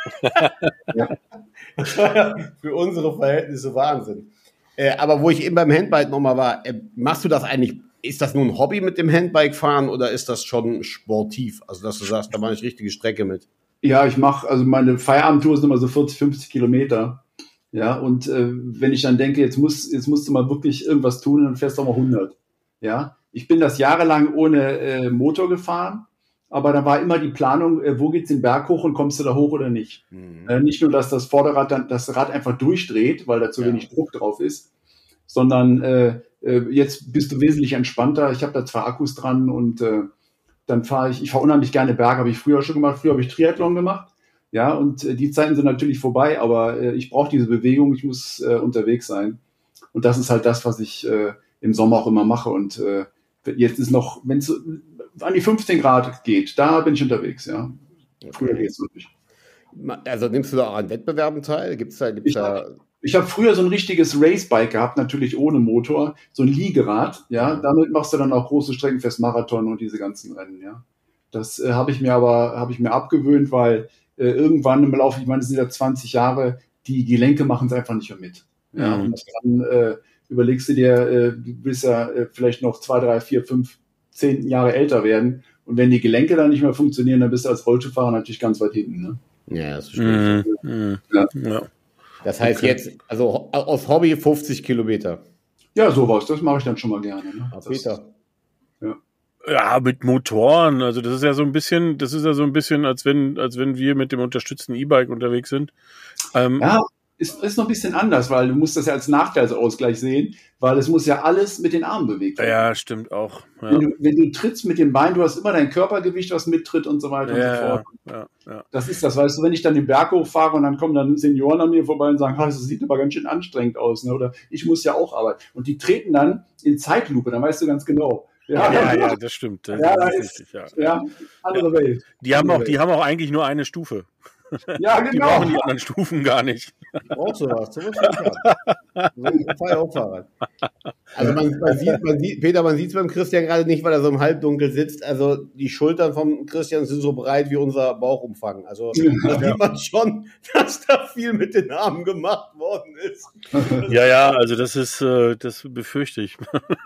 das war ja für unsere Verhältnisse Wahnsinn. Äh, aber wo ich eben beim Handbike nochmal war, äh, machst du das eigentlich, ist das nur ein Hobby mit dem Handbike fahren oder ist das schon sportiv? Also, dass du sagst, da mache ich richtige Strecke mit. Ja, ich mache, also meine Feierabendtour sind immer so vierzig, fünfzig Kilometer. Ja, und äh, wenn ich dann denke, jetzt, muss, jetzt musst du mal wirklich irgendwas tun, dann fährst du auch mal hundert. Ja, ich bin das jahrelang ohne äh, Motor gefahren, aber da war immer die Planung, äh, wo geht's den Berg hoch und kommst du da hoch oder nicht. Mhm. Äh, nicht nur, dass das Vorderrad dann das Rad einfach durchdreht, weil da zu Ja. wenig Druck drauf ist, sondern äh, äh, jetzt bist du wesentlich entspannter. Ich habe da zwei Akkus dran und äh, dann fahre ich, ich fahre unheimlich gerne Berge, habe ich früher schon gemacht. Früher habe ich Triathlon gemacht. Ja, und äh, die Zeiten sind natürlich vorbei, aber äh, ich brauche diese Bewegung, ich muss äh, unterwegs sein. Und das ist halt das, was ich äh, im Sommer auch immer mache. Und äh, jetzt ist noch, wenn es an die fünfzehn Grad geht, da bin ich unterwegs, ja. Früher Okay. geht's wirklich. Also nimmst du da auch an Wettbewerben teil? Gibt's da, gibt's Ich da Ich habe früher so ein richtiges Racebike gehabt, natürlich ohne Motor, so ein Liegerad, ja, damit machst du dann auch große Strecken fürs Marathon und diese ganzen Rennen, ja. Das äh, habe ich mir aber, habe ich mir abgewöhnt, weil äh, irgendwann im Laufe, ich meine, das sind ja zwanzig Jahre, die Gelenke machen es einfach nicht mehr mit. Ja, Mhm. und dann äh, überlegst du dir, äh, du willst ja äh, vielleicht noch zwei, drei, vier, fünf, zehn Jahre älter werden und wenn die Gelenke dann nicht mehr funktionieren, dann bist du als Rollstuhlfahrer natürlich ganz weit hinten, ne? Ja, das verstehe ich. Mhm. Mhm. Ja. Ja. Das heißt Okay. jetzt, also aus Hobby fünfzig Kilometer. Ja, sowas, das mache ich dann schon mal gerne. Ne? Auf Das- Peter. Ja, mit Motoren. Also das ist ja so ein bisschen, das ist ja so ein bisschen, als wenn, als wenn wir mit dem unterstützten E-Bike unterwegs sind. Ähm, Ja, ist, ist noch ein bisschen anders, weil du musst das ja als Nachteilsausgleich sehen, weil es muss ja alles mit den Armen bewegt werden. ja, stimmt auch. Ja. Wenn, du, wenn du trittst mit dem Bein, du hast immer dein Körpergewicht, was mittritt und so weiter Ja, und so fort. ja, ja. Das ist das, weißt du, wenn ich dann den Berg hochfahre und dann kommen dann Senioren an mir vorbei und sagen, ah, das sieht aber ganz schön anstrengend aus, ne? Oder ich muss ja auch arbeiten. Und die treten dann in Zeitlupe, dann weißt du ganz genau. Ja, ja, ja, das stimmt. Das Ja, ist da richtig, ist, ja. ja, andere Welt. Die haben Andere auch, die Welt. haben auch eigentlich nur eine Stufe. Ja, Die genau. brauchen die anderen Stufen gar nicht. Brauchst du was? So was will ich haben. So ein Fall auch Fahrrad. Also man, man sieht, man sieht, Peter, man sieht es beim Christian gerade nicht, weil er so im Halbdunkel sitzt. Also die Schultern vom Christian sind so breit wie unser Bauchumfang. Also da sieht man schon, dass da viel mit den Armen gemacht worden ist. Ja, ja, also das ist, äh, das befürchte ich.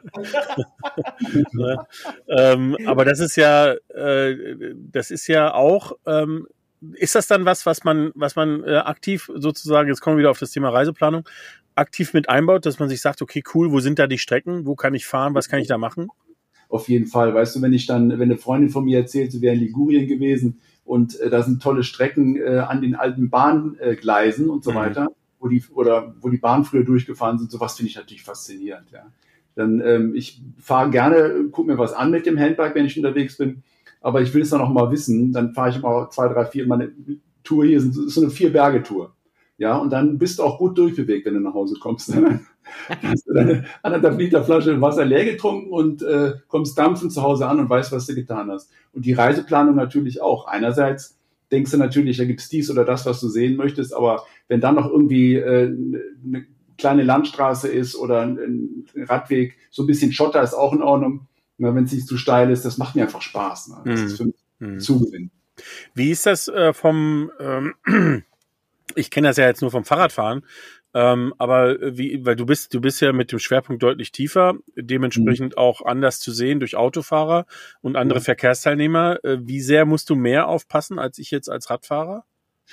Ne? ähm, aber das ist ja, äh, das ist ja auch, ähm, ist das dann was, was man, was man äh, aktiv sozusagen, jetzt kommen wir wieder auf das Thema Reiseplanung, aktiv mit einbaut, dass man sich sagt, okay, cool, wo sind da die Strecken, wo kann ich fahren, was kann ich da machen? Auf jeden Fall. Weißt du, wenn ich dann, wenn eine Freundin von mir erzählt, sie wäre in Ligurien gewesen und äh, da sind tolle Strecken äh, an den alten Bahngleisen und so Mhm. weiter, wo die, oder wo die Bahnen früher durchgefahren sind, sowas finde ich natürlich faszinierend, ja. Dann, ähm, ich fahre gerne, gucke mir was an mit dem Handbike, wenn ich unterwegs bin, aber ich will es dann auch mal wissen, dann fahre ich mal zwei, drei, vier, meine Tour hier ist so eine Vier-Berge-Tour. Ja, und dann bist du auch gut durchbewegt, wenn du nach Hause kommst. Dann hast du deine anderthalb Liter Flasche Wasser leer getrunken und äh, kommst dampfend zu Hause an und weißt, was du getan hast. Und die Reiseplanung natürlich auch. Einerseits denkst du natürlich, da gibt's dies oder das, was du sehen möchtest, aber wenn dann noch irgendwie äh, eine kleine Landstraße ist oder ein, ein Radweg, so ein bisschen Schotter ist auch in Ordnung, wenn es nicht zu steil ist, das macht mir einfach Spaß. Ne? Das Mhm. ist für mich Mhm. ein Zugewinn. Wie ist das äh, vom, ähm, ich kenne das ja jetzt nur vom Fahrradfahren, ähm, aber wie, weil du bist, du bist ja mit dem Schwerpunkt deutlich tiefer, dementsprechend auch anders zu sehen durch Autofahrer und andere Ja. Verkehrsteilnehmer. Äh, wie sehr musst du mehr aufpassen als ich jetzt als Radfahrer?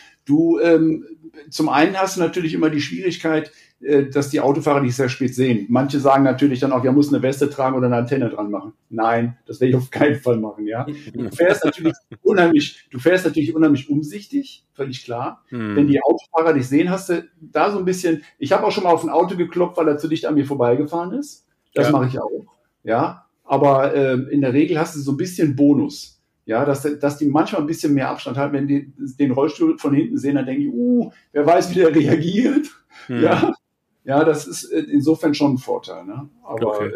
Du, ähm, zum einen hast du natürlich immer die Schwierigkeit, äh, dass die Autofahrer dich sehr spät sehen. Manche sagen natürlich dann auch, ja, muss eine Weste tragen oder eine Antenne dran machen. Nein, das werde ich auf keinen Fall machen, ja. Du fährst natürlich unheimlich, du fährst natürlich unheimlich umsichtig, völlig klar. Hm. Wenn die Autofahrer dich sehen, hast du da so ein bisschen, ich habe auch schon mal auf ein Auto geklopft, weil er zu dicht an mir vorbeigefahren ist. Das Ja. mache ich auch, ja. Aber ähm, in der Regel hast du so ein bisschen Bonus. Ja, dass, dass die manchmal ein bisschen mehr Abstand haben. Wenn die den Rollstuhl von hinten sehen, dann denke ich, uh, wer weiß, wie der reagiert. Hm. Ja, ja, das ist insofern schon ein Vorteil. Ne? Aber Okay.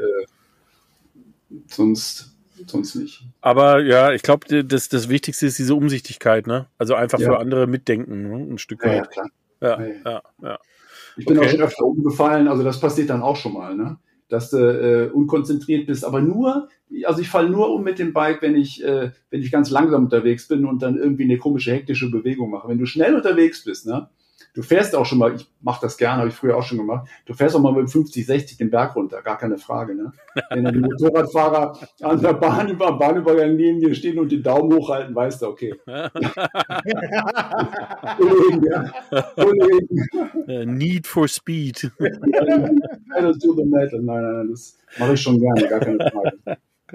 äh, sonst, sonst nicht. Aber ja, ich glaube, das, das Wichtigste ist diese Umsichtigkeit, ne? Also einfach Ja. für andere mitdenken, ne? Ein Stück Ja, ja, weit. klar. Ja, Ja, ja. ja, ja. Ich bin Okay. auch schon öfter umgefallen, also das passiert dann auch schon mal, ne? Dass du äh, unkonzentriert bist, aber nur, also ich falle nur um mit dem Bike, wenn ich, äh, wenn ich ganz langsam unterwegs bin und dann irgendwie eine komische hektische Bewegung mache. Wenn du schnell unterwegs bist, ne? Du fährst auch schon mal, ich mache das gerne, habe ich früher auch schon gemacht, du fährst auch mal mit fünfzig, sechzig den Berg runter, gar keine Frage, ne? Wenn dann die Motorradfahrer an der Bahn über am Bahnübergang neben dir stehen und den Daumen hochhalten, weißt du, okay. Kollegen, ja. Kollegen. Äh, Need for Speed. Pedal to the metal. Nein, nein, nein, das mache ich schon gerne, gar keine Frage.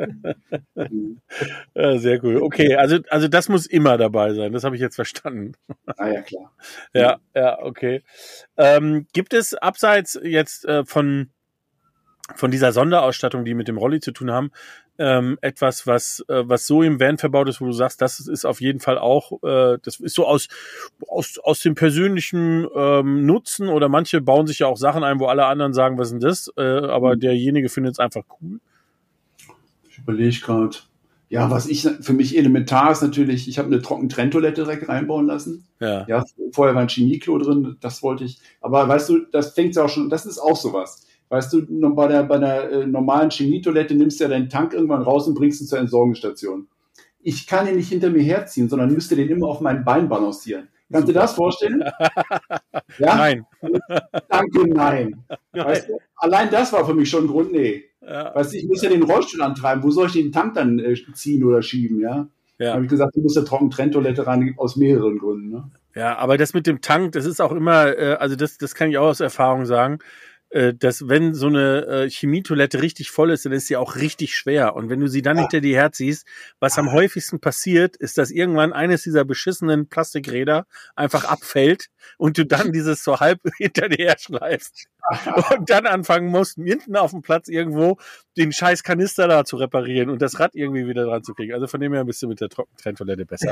Ja, sehr cool. Okay, also, also das muss immer dabei sein. Das habe ich jetzt verstanden. Ah ja, klar. Ja, ja, okay. Ähm, gibt es abseits jetzt äh, von, von dieser Sonderausstattung, die mit dem Rolli zu tun haben, ähm, etwas, was, äh, was so im Van verbaut ist, wo du sagst, das ist auf jeden Fall auch, äh, das ist so aus, aus, aus dem persönlichen ähm, Nutzen, oder manche bauen sich ja auch Sachen ein, wo alle anderen sagen, was ist denn das? Äh, aber derjenige findet es einfach cool. Ich überlege gerade. Ja, was ich für mich elementar ist natürlich, ich habe eine trockene Trenntoilette direkt reinbauen lassen. Ja. Ja, vorher war ein Chemieklo drin, das wollte ich. Aber weißt du, das fängt ja auch schon, das ist auch sowas. Weißt du, bei der, bei der äh, normalen Chemietoilette nimmst du ja deinen Tank irgendwann raus und bringst ihn zur Entsorgungsstation. Ich kann ihn nicht hinter mir herziehen, sondern müsste den immer auf meinem Bein balancieren. Kannst du dir das vorstellen? Ja? Nein. Danke, nein. Weißt du, allein das war für mich schon ein Grund, nee. Ja. Weißt du, ich muss ja den Rollstuhl antreiben. Wo soll ich den Tank dann äh, ziehen oder schieben, ja? Da Ja. habe ich gesagt, du musst ja trocken Trenntoilette rein, aus mehreren Gründen. Ne? Ja, aber das mit dem Tank, das ist auch immer, äh, also das, das kann ich auch aus Erfahrung sagen. äh, dass wenn so eine äh, Chemietoilette richtig voll ist, dann ist sie auch richtig schwer. Und wenn du sie dann hinter dir herziehst, was am häufigsten passiert, ist, dass irgendwann eines dieser beschissenen Plastikräder einfach abfällt und du dann dieses so halb hinter dir her schleifst. Und dann anfangen musst, hinten auf dem Platz irgendwo den scheiß Kanister da zu reparieren und das Rad irgendwie wieder dran zu kriegen. Also von dem her bist du mit der Trockentrenntoilette besser.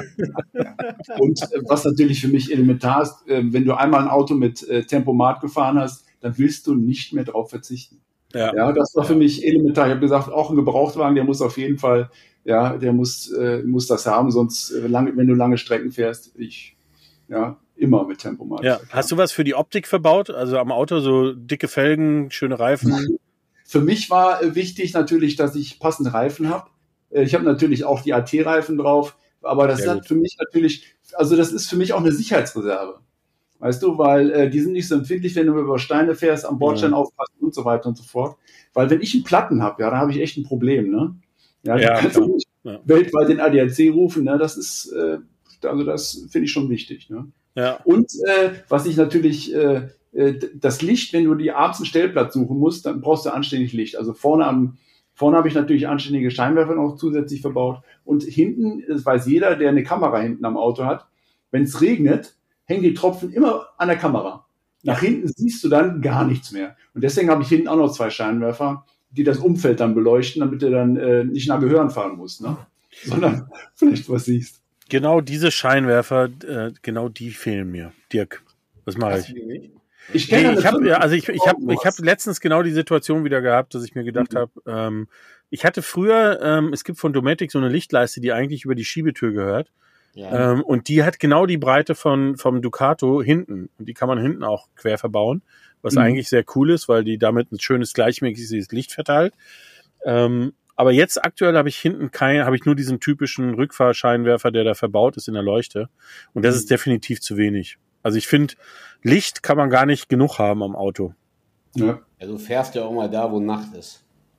Und äh, was natürlich für mich elementar ist, äh, wenn du einmal ein Auto mit äh, Tempomat gefahren hast, dann willst du nicht mehr drauf verzichten. Ja, ja das war für mich elementar. Ich habe gesagt, auch ein Gebrauchtwagen, der muss auf jeden Fall, ja, der muss, äh, muss das haben, sonst, äh, lange, wenn du lange Strecken fährst, ich, ja, immer mit Tempomat. Ja. Hast du was für die Optik verbaut? Also am Auto so dicke Felgen, schöne Reifen? Für mich war äh, wichtig natürlich, dass ich passende Reifen habe. Äh, ich habe natürlich auch die A T-Reifen drauf, aber das Sehr ist für mich natürlich, also das ist für mich auch eine Sicherheitsreserve. Weißt du, weil äh, die sind nicht so empfindlich, wenn du über Steine fährst, am Bordstein ja. aufpasst und so weiter und so fort. Weil wenn ich einen Platten habe, ja, dann habe ich echt ein Problem, ne? Ja, ja, kannst du nicht ja. weltweit den A D A C rufen, ne? Das ist, äh, also das finde ich schon wichtig, ne? Ja. Und äh, was ich natürlich, äh, das Licht, wenn du die abends einen Stellplatz suchen musst, dann brauchst du anständig Licht. Also vorne am vorne habe ich natürlich anständige Scheinwerfer noch zusätzlich verbaut. Und hinten, das weiß jeder, der eine Kamera hinten am Auto hat, wenn es regnet, hängen die Tropfen immer an der Kamera. Nach hinten siehst du dann gar nichts mehr. Und deswegen habe ich hinten auch noch zwei Scheinwerfer, die das Umfeld dann beleuchten, damit du dann äh, nicht nach Gehörn fahren musst, ne? Sondern vielleicht was siehst. Genau diese Scheinwerfer, äh, genau die fehlen mir. Dirk, was mache ich? Ich kenne nee, ich habe ja, also ich ich habe ich habe letztens genau die Situation wieder gehabt, dass ich mir gedacht mhm. habe, ähm, ich hatte früher, ähm, es gibt von Dometic so eine Lichtleiste, die eigentlich über die Schiebetür gehört. Ja. Ähm, und die hat genau die Breite von vom Ducato hinten und die kann man hinten auch quer verbauen, was mhm. eigentlich sehr cool ist, weil die damit ein schönes gleichmäßiges Licht verteilt. Ähm, aber jetzt aktuell habe ich hinten kein, habe ich nur diesen typischen Rückfahrscheinwerfer, der da verbaut ist in der Leuchte. Und das ist definitiv zu wenig. Also ich finde, Licht kann man gar nicht genug haben am Auto. Ja. Ja, du fährst ja auch mal da, wo Nacht ist.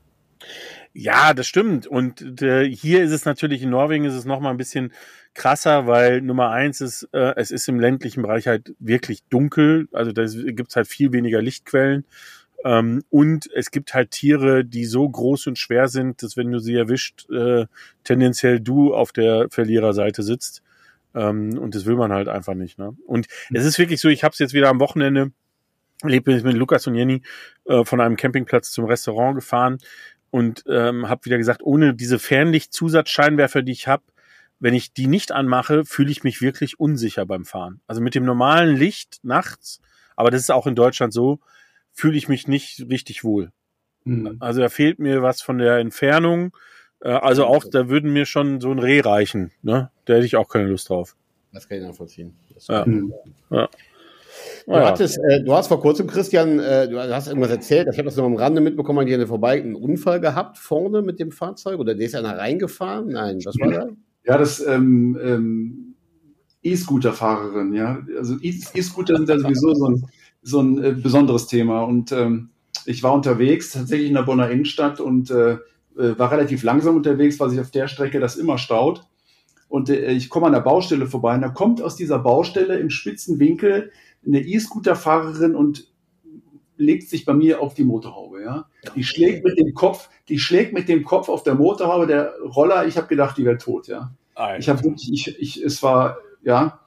Ja, das stimmt. Und äh, hier ist es natürlich, in Norwegen ist es noch mal ein bisschen krasser, weil Nummer eins ist, äh, es ist im ländlichen Bereich halt wirklich dunkel. Also da gibt's halt viel weniger Lichtquellen. Ähm, und es gibt halt Tiere, die so groß und schwer sind, dass wenn du sie erwischt, äh, tendenziell du auf der Verliererseite sitzt. Ähm, und das will man halt einfach nicht. Ne? Und mhm. es ist wirklich so, ich habe es jetzt wieder am Wochenende, lebe mit Lukas und Jenny äh, von einem Campingplatz zum Restaurant gefahren und ähm, habe wieder gesagt, ohne diese Fernlicht-Zusatzscheinwerfer, die ich habe, wenn ich die nicht anmache, fühle ich mich wirklich unsicher beim Fahren. Also mit dem normalen Licht nachts, aber das ist auch in Deutschland so, fühle ich mich nicht richtig wohl. Mhm. Also da fehlt mir was von der Entfernung. Äh, also auch, da würden mir schon so ein Reh reichen. Ne? Da hätte ich auch keine Lust drauf. Das kann ich nachvollziehen. Ja. Mhm. Ja. Du, ja. hattest, äh, du hast vor kurzem, Christian, äh, du hast irgendwas erzählt, ich habe das noch am Rande mitbekommen, hat hier vorbei einen Unfall gehabt vorne mit dem Fahrzeug oder der ist einer reingefahren? Nein, was war da? Ja, das ähm, ähm, E-Scooter-Fahrerin, ja. Also E-Scooter sind ja sowieso so ein so ein äh, besonderes Thema. Und ähm, ich war unterwegs, tatsächlich in der Bonner Innenstadt und äh, war relativ langsam unterwegs, weil sich auf der Strecke das immer staut. Und äh, ich komme an der Baustelle vorbei und da kommt aus dieser Baustelle im spitzen Winkel eine E-Scooter-Fahrerin und legt sich bei mir auf die Motorhaube. Ja, die schlägt mit dem Kopf, die schlägt mit dem Kopf auf der Motorhaube. Der Roller, ich habe gedacht, die wäre tot. Ja, Alter. ich habe wirklich, ich, ich, es war, ja.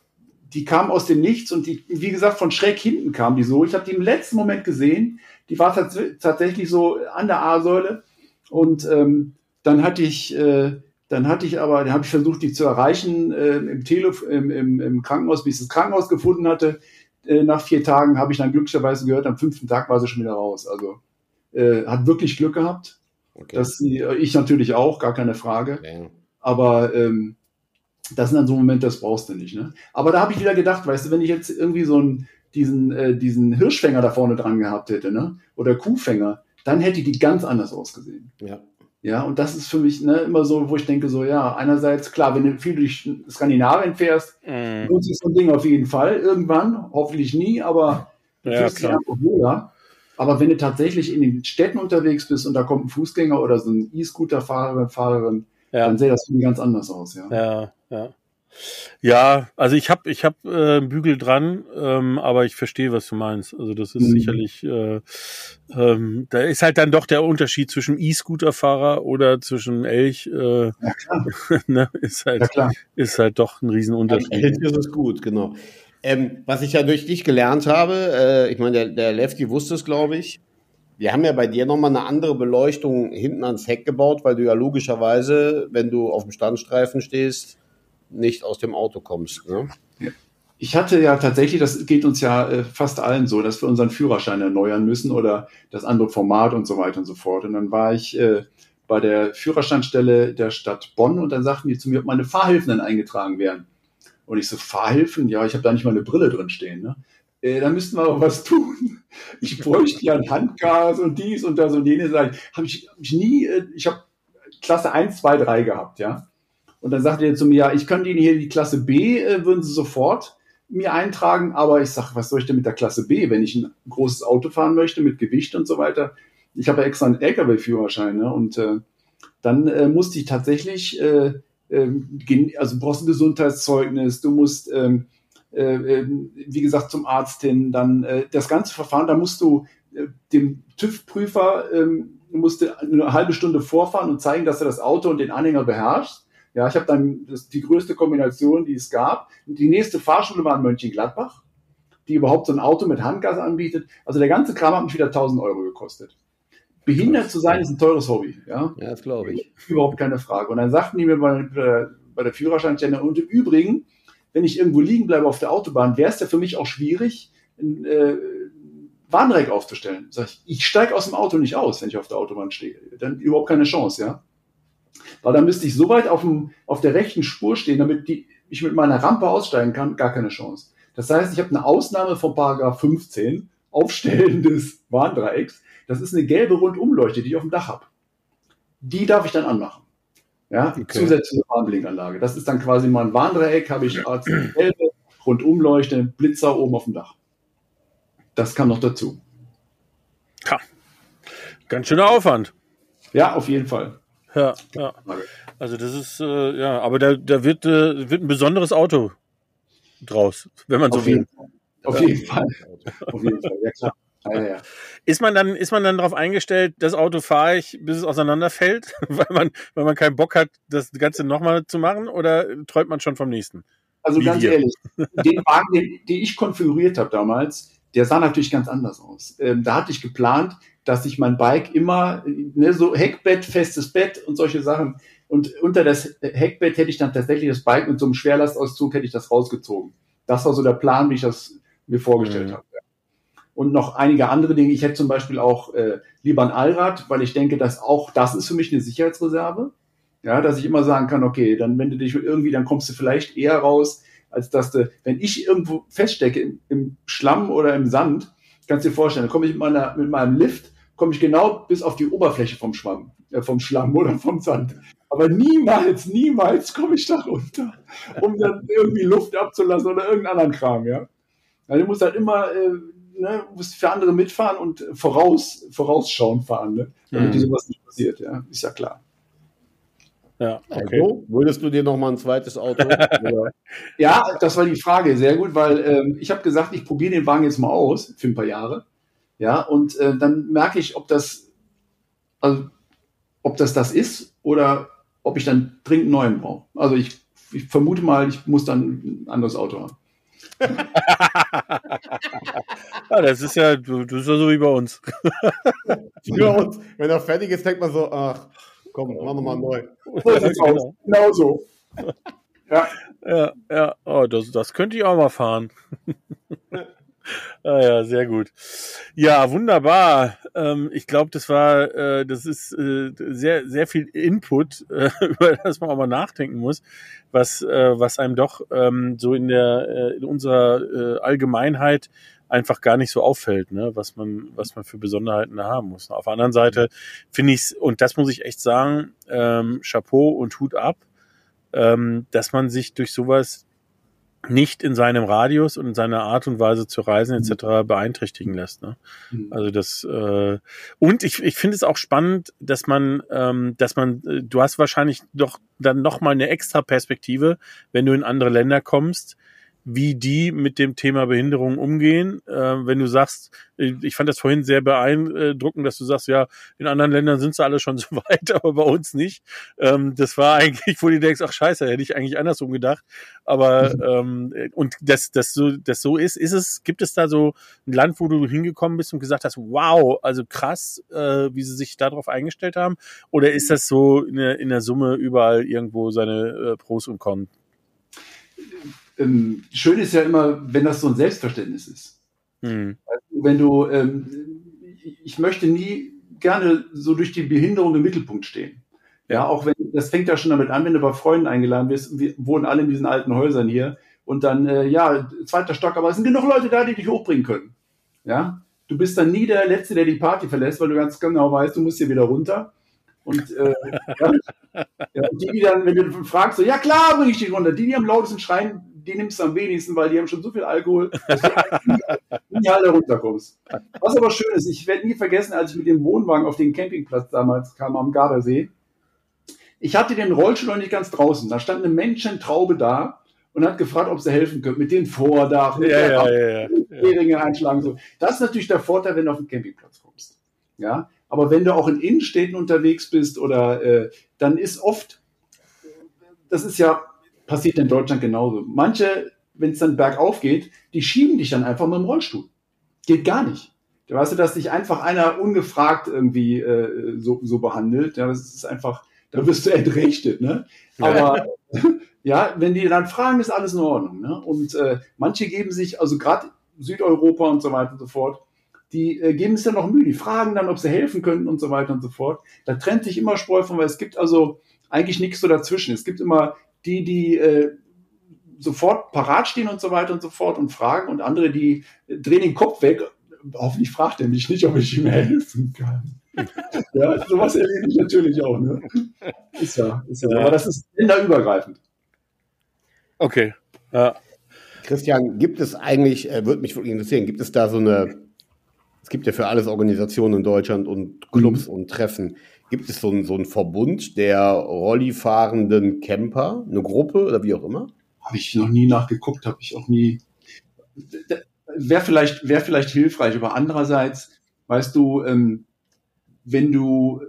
Die kam aus dem Nichts und die, wie gesagt, von schräg hinten kam die so. Ich habe die im letzten Moment gesehen. Die war tats- tatsächlich so an der A-Säule. Und ähm, dann hatte ich, äh, dann hatte ich aber, dann habe ich versucht, die zu erreichen äh, im, Telef- im, im, im Krankenhaus, bis ich das Krankenhaus gefunden hatte. Äh, nach vier Tagen habe ich dann glücklicherweise gehört, am fünften Tag war sie schon wieder raus. Also äh, hat wirklich Glück gehabt. Okay. Dass sie, ich natürlich auch, gar keine Frage. Okay. Aber ähm, das sind dann so Momente, das brauchst du nicht. Ne? Aber da habe ich wieder gedacht, weißt du, wenn ich jetzt irgendwie so einen, diesen, äh, diesen Hirschfänger da vorne dran gehabt hätte, ne? Oder Kuhfänger, dann hätte die ganz anders ausgesehen. Ja. Ja, und das ist für mich ne, immer so, wo ich denke, so, ja, einerseits, klar, wenn du viel durch Skandinavien fährst, mm. lohnt sich so ein Ding auf jeden Fall irgendwann, hoffentlich nie, aber du ja, fühlst dich einfach wohler. Aber wenn du tatsächlich in den Städten unterwegs bist und da kommt ein Fußgänger oder so ein E-Scooter-Fahrerin, Fahrerin, ja. dann sähe das für mich ganz anders aus, ja. Ja, ja. Ja, also ich habe ich hab, äh, einen Bügel dran, ähm, aber ich verstehe, was du meinst. Also das ist mhm. sicherlich, äh, ähm, da ist halt dann doch der Unterschied zwischen E-Scooter-Fahrer oder zwischen Elch, äh, ja, klar. ne, ist halt, ja, klar. ist halt doch ein Riesenunterschied. Elch ist es gut, genau. Ähm, was ich ja durch dich gelernt habe, äh, ich meine, der, der Lefty wusste es, glaube ich. Wir haben ja bei dir nochmal eine andere Beleuchtung hinten ans Heck gebaut, weil du ja logischerweise, wenn du auf dem Standstreifen stehst, nicht aus dem Auto kommst. Ne? Ich hatte ja tatsächlich, das geht uns ja äh, fast allen so, dass wir unseren Führerschein erneuern müssen oder das andere Format und so weiter und so fort. Und dann war ich äh, bei der Führerscheinstelle der Stadt Bonn und dann sagten die zu mir, ob meine Fahrhilfen dann eingetragen wären. Und ich so, Fahrhilfen? Ja, ich habe da nicht mal eine Brille drin stehen. Ne? Äh, da müssten wir aber was tun. Ich bräuchte ja ein Handgas und dies und das und jenes. Habe ich, hab ich nie, äh, ich habe Klasse eins, zwei, drei gehabt, ja. Und dann sagte er zu mir, ja, ich könnte Ihnen hier die Klasse B, äh, würden Sie sofort mir eintragen, aber ich sage, was soll ich denn mit der Klasse B, wenn ich ein großes Auto fahren möchte mit Gewicht und so weiter. Ich habe ja extra einen L K W-Führerschein, ne? Und äh, dann äh, musste ich tatsächlich, äh, äh, also du brauchst ein Gesundheitszeugnis, du musst, äh, äh, wie gesagt, zum Arzt hin, dann äh, das ganze Verfahren, da musst du äh, dem TÜV-Prüfer, äh, musste eine halbe Stunde vorfahren und zeigen, dass er das Auto und den Anhänger beherrscht. Ja, ich habe dann das, die größte Kombination, die es gab. Und die nächste Fahrschule war in Mönchengladbach, die überhaupt so ein Auto mit Handgas anbietet. Also der ganze Kram hat mich wieder tausend Euro gekostet. Behindert Krass. zu sein ist ein teures Hobby. Ja, ja das glaube ich. Überhaupt keine Frage. Und dann sagten die mir bei, bei, bei der Führerscheinstelle, und im Übrigen, wenn ich irgendwo liegen bleibe auf der Autobahn, wäre es ja für mich auch schwierig, ein äh, Warndreieck aufzustellen. Sag ich, ich steige aus dem Auto nicht aus, wenn ich auf der Autobahn stehe. Dann überhaupt keine Chance, ja. Weil dann müsste ich so weit auf, dem, auf der rechten Spur stehen, damit die, ich mit meiner Rampe aussteigen kann, gar keine Chance. Das heißt, ich habe eine Ausnahme von Paragraph fünfzehn, Aufstellen des Warndreiecks. Das ist eine gelbe Rundumleuchte, die ich auf dem Dach habe. Die darf ich dann anmachen. Ja, okay. Zusätzliche Warnblinkanlage. Das ist dann quasi mal ein Warndreieck, habe ich als gelbe Rundumleuchte, Blitzer oben auf dem Dach. Das kam noch dazu. Ha. Ganz schöner Aufwand. Ja, auf jeden Fall. Ja, ja. Also das ist, äh, ja, aber da, da wird, äh, wird ein besonderes Auto draus, wenn man so auf will. Jeden, auf jeden Fall. Auf jeden Fall, ja klar. Ja, ja. Ist man dann, ist man dann darauf eingestellt, das Auto fahre ich, bis es auseinanderfällt, weil man, weil man keinen Bock hat, das Ganze nochmal zu machen, oder träumt man schon vom nächsten? Also Wie ganz wir. ehrlich, den Wagen, den, den ich konfiguriert habe damals, der sah natürlich ganz anders aus. Ähm, da hatte ich geplant, dass ich mein Bike immer, ne, so Heckbett, festes Bett und solche Sachen. Und unter das Heckbett hätte ich dann tatsächlich das Bike mit so einem Schwerlastauszug hätte ich das rausgezogen. Das war so der Plan, wie ich das mir vorgestellt mhm. habe. Und noch einige andere Dinge. Ich hätte zum Beispiel auch äh, lieber ein Allrad, weil ich denke, dass auch das ist für mich eine Sicherheitsreserve. Ja, dass ich immer sagen kann, okay, dann wenn du dich irgendwie, dann kommst du vielleicht eher raus, als dass du, wenn ich irgendwo feststecke im, im Schlamm oder im Sand, kannst du dir vorstellen, dann komme ich mit, meiner, mit meinem Lift, komme ich genau bis auf die Oberfläche vom Schwamm, äh, vom Schlamm oder vom Sand. Aber niemals, niemals komme ich da runter, um dann irgendwie Luft abzulassen oder irgendeinen anderen Kram, ja. Also du musst halt immer, äh, ne, musst für andere mitfahren und voraus, vorausschauen fahren, ne, damit mhm. dir sowas nicht passiert, ja, ist ja klar. Ja, okay. Also, würdest du dir noch mal ein zweites Auto? Ja, das war die Frage, sehr gut, weil ähm, ich habe gesagt, ich probiere den Wagen jetzt mal aus für ein paar Jahre, ja, und äh, dann merke ich, ob das, also, ob das das ist oder ob ich dann dringend einen neuen brauche. Also ich, ich vermute mal, ich muss dann ein anderes Auto haben. Ja, das ist ja, das ist ja so wie bei uns. Für uns. Wenn er fertig ist, denkt man so, ach, komm, machen wir mal neu. So sieht's aus. Genau so. Ja. Ja, ja. Oh, das, das könnte ich auch mal fahren. Ah ja, sehr gut. Ja, wunderbar. Ähm, ich glaube, das war, äh, das ist äh, sehr, sehr viel Input, äh, über das man auch mal nachdenken muss, was, äh, was einem doch ähm, so in der, äh, in unserer äh, Allgemeinheit einfach gar nicht so auffällt, ne, was man, was man für Besonderheiten da haben muss. Auf der anderen Seite finde ich es, und das muss ich echt sagen, ähm, Chapeau und Hut ab, ähm, dass man sich durch sowas nicht in seinem Radius und in seiner Art und Weise zu reisen et cetera beeinträchtigen lässt. Ne? Mhm. Also das äh, und ich ich finde es auch spannend, dass man ähm, dass man äh, du hast wahrscheinlich doch dann noch mal eine extra Perspektive, wenn du in andere Länder kommst, wie die mit dem Thema Behinderung umgehen. Äh, wenn du sagst, ich fand das vorhin sehr beeindruckend, dass du sagst, ja, in anderen Ländern sind sie alle schon so weit, aber bei uns nicht. Ähm, das war eigentlich, wo du denkst, ach scheiße, hätte ich eigentlich andersrum gedacht. Aber ähm, und dass das so das so ist, ist es, gibt es da so ein Land, wo du hingekommen bist und gesagt hast, wow, also krass, äh, wie sie sich darauf eingestellt haben? Oder ist das so in der, in der Summe überall irgendwo seine äh, Pros und Cons? Ähm, schön ist ja immer, wenn das so ein Selbstverständnis ist. Hm. Also, wenn du, ähm, ich möchte nie gerne so durch die Behinderung im Mittelpunkt stehen. Ja, auch wenn, das fängt ja schon damit an, wenn du bei Freunden eingeladen wirst, wir wohnen alle in diesen alten Häusern hier und dann, äh, ja, zweiter Stock, aber es sind genug Leute da, die dich hochbringen können. Ja, du bist dann nie der Letzte, der die Party verlässt, weil du ganz genau weißt, du musst hier wieder runter. Und äh, ja, ja, die, die dann, wenn du fragst, so, ja klar, bring ich dich runter, die, die am lautesten schreien, die nimmst du am wenigsten, weil die haben schon so viel Alkohol, dass du nie alle runterkommst. Was aber schön ist, ich werde nie vergessen, als ich mit dem Wohnwagen auf den Campingplatz damals kam, am Gardasee, ich hatte den Rollstuhl noch nicht ganz draußen, da stand eine Menschentraube da und hat gefragt, ob sie helfen können, mit dem Vordach, mit ja, der ja, ja, ja. Heringe einschlagen. So. Das ist natürlich der Vorteil, wenn du auf den Campingplatz kommst. Ja, aber wenn du auch in Innenstädten unterwegs bist oder äh, dann ist oft, das ist ja passiert in Deutschland genauso. Manche, wenn es dann bergauf geht, die schieben dich dann einfach mit dem Rollstuhl. Geht gar nicht. Da weißt du, dass dich einfach einer ungefragt irgendwie äh, so, so behandelt. Ja, das ist einfach, da wirst du entrechtet. Ne? Aber ja, wenn die dann fragen, ist alles in Ordnung. Ne? Und äh, manche geben sich, also gerade Südeuropa und so weiter und so fort, die äh, geben es dann noch Mühe. Die fragen dann, ob sie helfen können und so weiter und so fort. Da trennt sich immer Spreu von, weil es gibt also eigentlich nichts so dazwischen. Es gibt immer die, die äh, sofort parat stehen und so weiter und so fort und fragen und andere, die äh, drehen den Kopf weg. Hoffentlich fragt er mich nicht, ob ich ihm helfen kann. Ja, sowas erlebe ich natürlich auch. Ne? Ist ja, ist ja, ja. Aber das ist länderübergreifend. Okay. Ja. Christian, gibt es eigentlich, äh, würde mich wirklich interessieren, gibt es da so eine, es gibt ja für alles Organisationen in Deutschland und Clubs mhm. und Treffen. Gibt es so einen, so einen Verbund der Rolli-fahrenden Camper, eine Gruppe oder wie auch immer? Habe ich noch nie nachgeguckt, habe ich auch nie. Wäre vielleicht, wär vielleicht hilfreich, aber andererseits, weißt du, ähm, wenn du,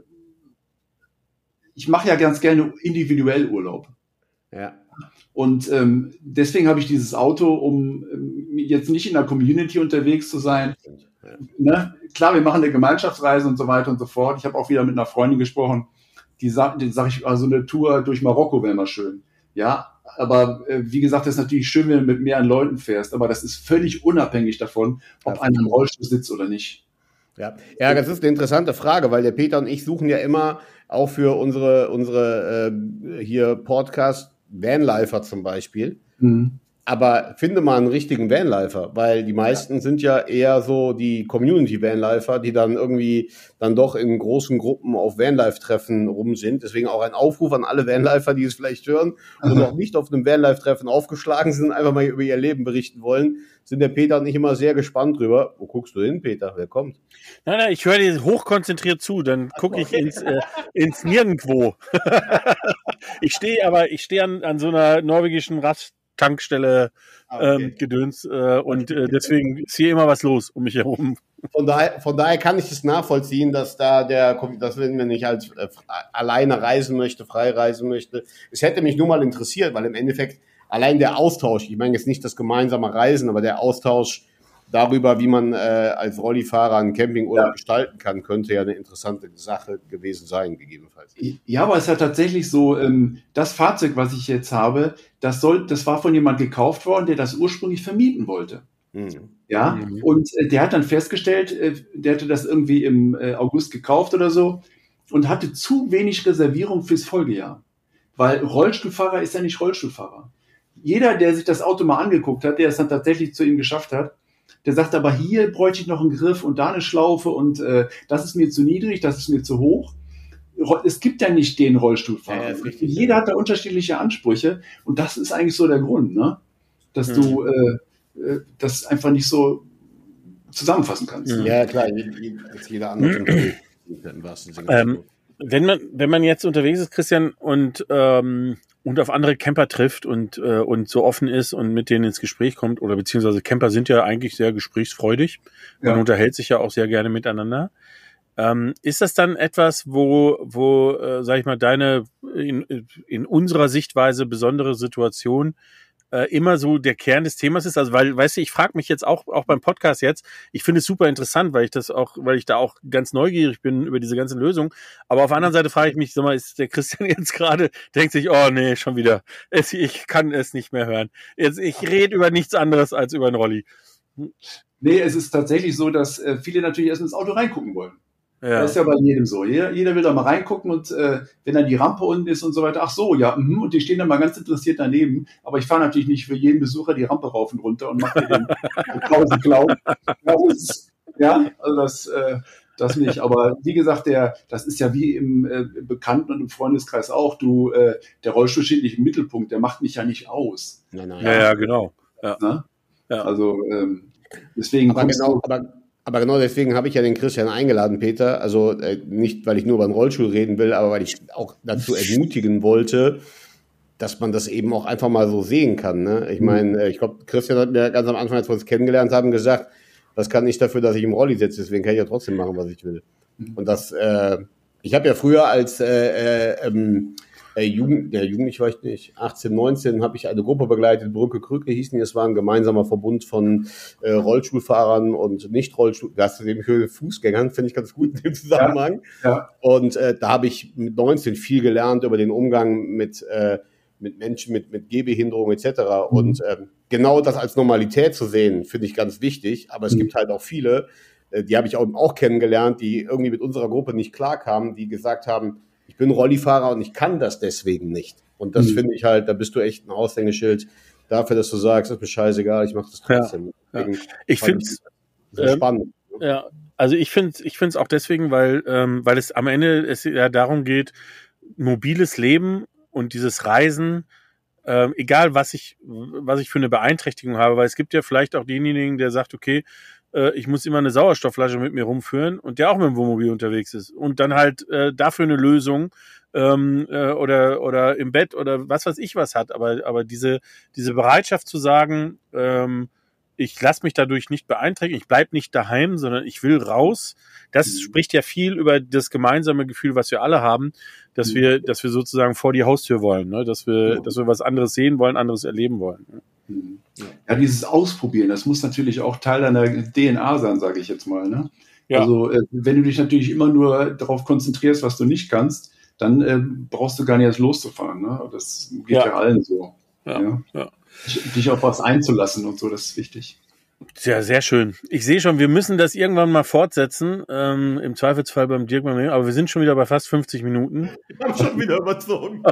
ich mache ja ganz gerne individuell Urlaub. Ja. Und ähm, deswegen habe ich dieses Auto, um ähm, jetzt nicht in der Community unterwegs zu sein. Ja. Ne? Klar, wir machen eine Gemeinschaftsreise und so weiter und so fort. Ich habe auch wieder mit einer Freundin gesprochen, die sagt, die sag ich, also eine Tour durch Marokko wäre mal schön. Ja, aber äh, wie gesagt, das ist natürlich schön, wenn du mit mehreren Leuten fährst, aber das ist völlig unabhängig davon, ob ja. einer im Rollstuhl sitzt oder nicht. Ja. ja, das ist eine interessante Frage, weil der Peter und ich suchen ja immer auch für unsere, unsere äh, hier Podcast Vanlifer zum Beispiel. Mhm. Aber finde mal einen richtigen Vanlifer, weil die meisten ja. sind ja eher so die Community-Vanlifer, die dann irgendwie dann doch in großen Gruppen auf Vanlife-Treffen rum sind. Deswegen auch ein Aufruf an alle Vanlifer, die es vielleicht hören und noch nicht auf einem Vanlife-Treffen aufgeschlagen sind, einfach mal über ihr Leben berichten wollen, sind der Peter und ich immer sehr gespannt drüber. Wo guckst du hin, Peter? Wer kommt? Nein, nein, ich höre dir hochkonzentriert zu, dann gucke ich ins, äh, ins Nirgendwo. ich stehe aber, ich stehe an, an so einer norwegischen Rast Tankstelle okay. ähm, Gedöns äh, und äh, deswegen ist hier immer was los um mich herum. Von daher, von daher kann ich es nachvollziehen, dass da der, dass wenn man nicht als äh, alleine reisen möchte, frei reisen möchte. Es hätte mich nur mal interessiert, weil im Endeffekt allein der Austausch, ich meine jetzt nicht das gemeinsame Reisen, aber der Austausch darüber, wie man äh, als Rollifahrer einen Campingurlaub ja. gestalten kann, könnte ja eine interessante Sache gewesen sein, gegebenenfalls. Ja, aber es ist ja tatsächlich so, ähm, das Fahrzeug, was ich jetzt habe, das soll, das war von jemand gekauft worden, der das ursprünglich vermieten wollte. Mhm. Ja, mhm. und äh, der hat dann festgestellt, äh, der hatte das irgendwie im äh, August gekauft oder so und hatte zu wenig Reservierung fürs Folgejahr. Weil Rollstuhlfahrer ist ja nicht Rollstuhlfahrer. Jeder, der sich das Auto mal angeguckt hat, der es dann tatsächlich zu ihm geschafft hat, der sagt aber, hier bräuchte ich noch einen Griff und da eine Schlaufe und äh, das ist mir zu niedrig, das ist mir zu hoch. Es gibt ja nicht den Rollstuhlfahrer. Ja, richtig, jeder ja. hat da unterschiedliche Ansprüche und das ist eigentlich so der Grund, ne? dass Mhm. du äh, äh, das einfach nicht so zusammenfassen kannst. Mhm. Ja, klar, jetzt jeder andere im wahrsten Sinne. Ähm, wenn man, wenn man jetzt unterwegs ist, Christian, und, ähm, und auf andere Camper trifft und, äh, und so offen ist und mit denen ins Gespräch kommt, oder beziehungsweise Camper sind ja eigentlich sehr gesprächsfreudig. Man Ja. unterhält sich ja auch sehr gerne miteinander. Ähm, ist das dann etwas, wo, wo, äh, sag ich mal, deine in, in unserer Sichtweise besondere Situation äh, immer so der Kern des Themas ist? Also, weil, weißt du, ich frage mich jetzt auch, auch beim Podcast jetzt, ich finde es super interessant, weil ich das auch, weil ich da auch ganz neugierig bin über diese ganzen Lösungen. Aber auf der anderen Seite frage ich mich, sag mal, ist der Christian jetzt gerade, denkt sich, oh nee, schon wieder, es, ich kann es nicht mehr hören. Jetzt, ich rede über nichts anderes als über einen Rolli. Nee, es ist tatsächlich so, dass äh, viele natürlich erst ins Auto reingucken wollen. Ja. Das ist ja bei jedem so. Jeder, jeder will da mal reingucken und äh, wenn dann die Rampe unten ist und so weiter, ach so, ja, mhm, und die stehen dann mal ganz interessiert daneben. Aber ich fahre natürlich nicht für jeden Besucher die Rampe rauf und runter und mache mir den tausend Clown. Ja, also das, äh, das nicht. Aber wie gesagt, der, das ist ja wie im, äh, im Bekannten- und im Freundeskreis auch. Du, äh, der Rollstuhl steht nicht im Mittelpunkt, der macht mich ja nicht aus. Nein, nein. Ja, ja, genau. Ja. Ne? Ja. Also ähm, deswegen Aber kommst genau, du, aber, aber genau deswegen habe ich ja den Christian eingeladen, Peter. Also äh, nicht, weil ich nur über den Rollstuhl reden will, aber weil ich auch dazu ermutigen wollte, dass man das eben auch einfach mal so sehen kann. Ne? Ich meine, äh, ich glaube, Christian hat mir ganz am Anfang, als wir uns kennengelernt haben, gesagt, das kann nicht dafür, dass ich im Rolli sitze, deswegen kann ich ja trotzdem machen, was ich will. Und das, äh, ich habe ja früher als äh, äh, ähm, äh, Jugend, ja, Jugendlich war ich nicht, achtzehn, neunzehn, habe ich eine Gruppe begleitet, Brücke Krücke hießen die, es war ein gemeinsamer Verbund von äh, Rollstuhlfahrern und Nicht-Rollstuhl, das ist für Fußgängern, finde ich ganz gut in dem Zusammenhang. ja, Und äh, da habe ich mit neunzehn viel gelernt über den Umgang mit, äh, mit Menschen mit, mit Gehbehinderung et cetera. Mhm. Und ähm, genau das als Normalität zu sehen, finde ich ganz wichtig. Aber es mhm. gibt halt auch viele, äh, die habe ich auch, auch kennengelernt, die irgendwie mit unserer Gruppe nicht klarkamen, die gesagt haben, ich bin Rollifahrer und ich kann das deswegen nicht. Und das mhm. finde ich halt, da bist du echt ein Aushängeschild dafür, dass du sagst, ist mir scheißegal, ich mache das trotzdem. Ja, ja. Ich finde es sehr ähm, spannend. Ja, also ich finde ich finde es auch deswegen, weil, ähm, weil es am Ende es ja darum geht, mobiles Leben und dieses Reisen, ähm, egal was ich, was ich für eine Beeinträchtigung habe, weil es gibt ja vielleicht auch denjenigen, der sagt, okay, äh, ich muss immer eine Sauerstoffflasche mit mir rumführen und der auch mit dem Wohnmobil unterwegs ist und dann halt äh, dafür eine Lösung ähm, äh, oder oder im Bett oder was weiß ich was hat, aber aber diese diese Bereitschaft zu sagen, ähm, ich lasse mich dadurch nicht beeinträchtigen, ich bleib nicht daheim, sondern ich will raus. Das mhm. spricht ja viel über das gemeinsame Gefühl, was wir alle haben, dass mhm. wir, dass wir sozusagen vor die Haustür wollen, ne? dass wir, mhm. dass wir was anderes sehen wollen, anderes erleben wollen. Mhm. Ja, dieses Ausprobieren, das muss natürlich auch Teil deiner D N A sein, sage ich jetzt mal. Ne? Ja. Also wenn du dich natürlich immer nur darauf konzentrierst, was du nicht kannst, dann äh, brauchst du gar nicht erst loszufahren. Ne? Das geht ja, ja allen so. Ja. Ja. Ja. Dich auf was einzulassen und so, das ist wichtig. Ja, sehr schön. Ich sehe schon, wir müssen das irgendwann mal fortsetzen, ähm, im Zweifelsfall beim Dirk, aber wir sind schon wieder bei fast fünfzig Minuten. Ich habe schon wieder überzogen.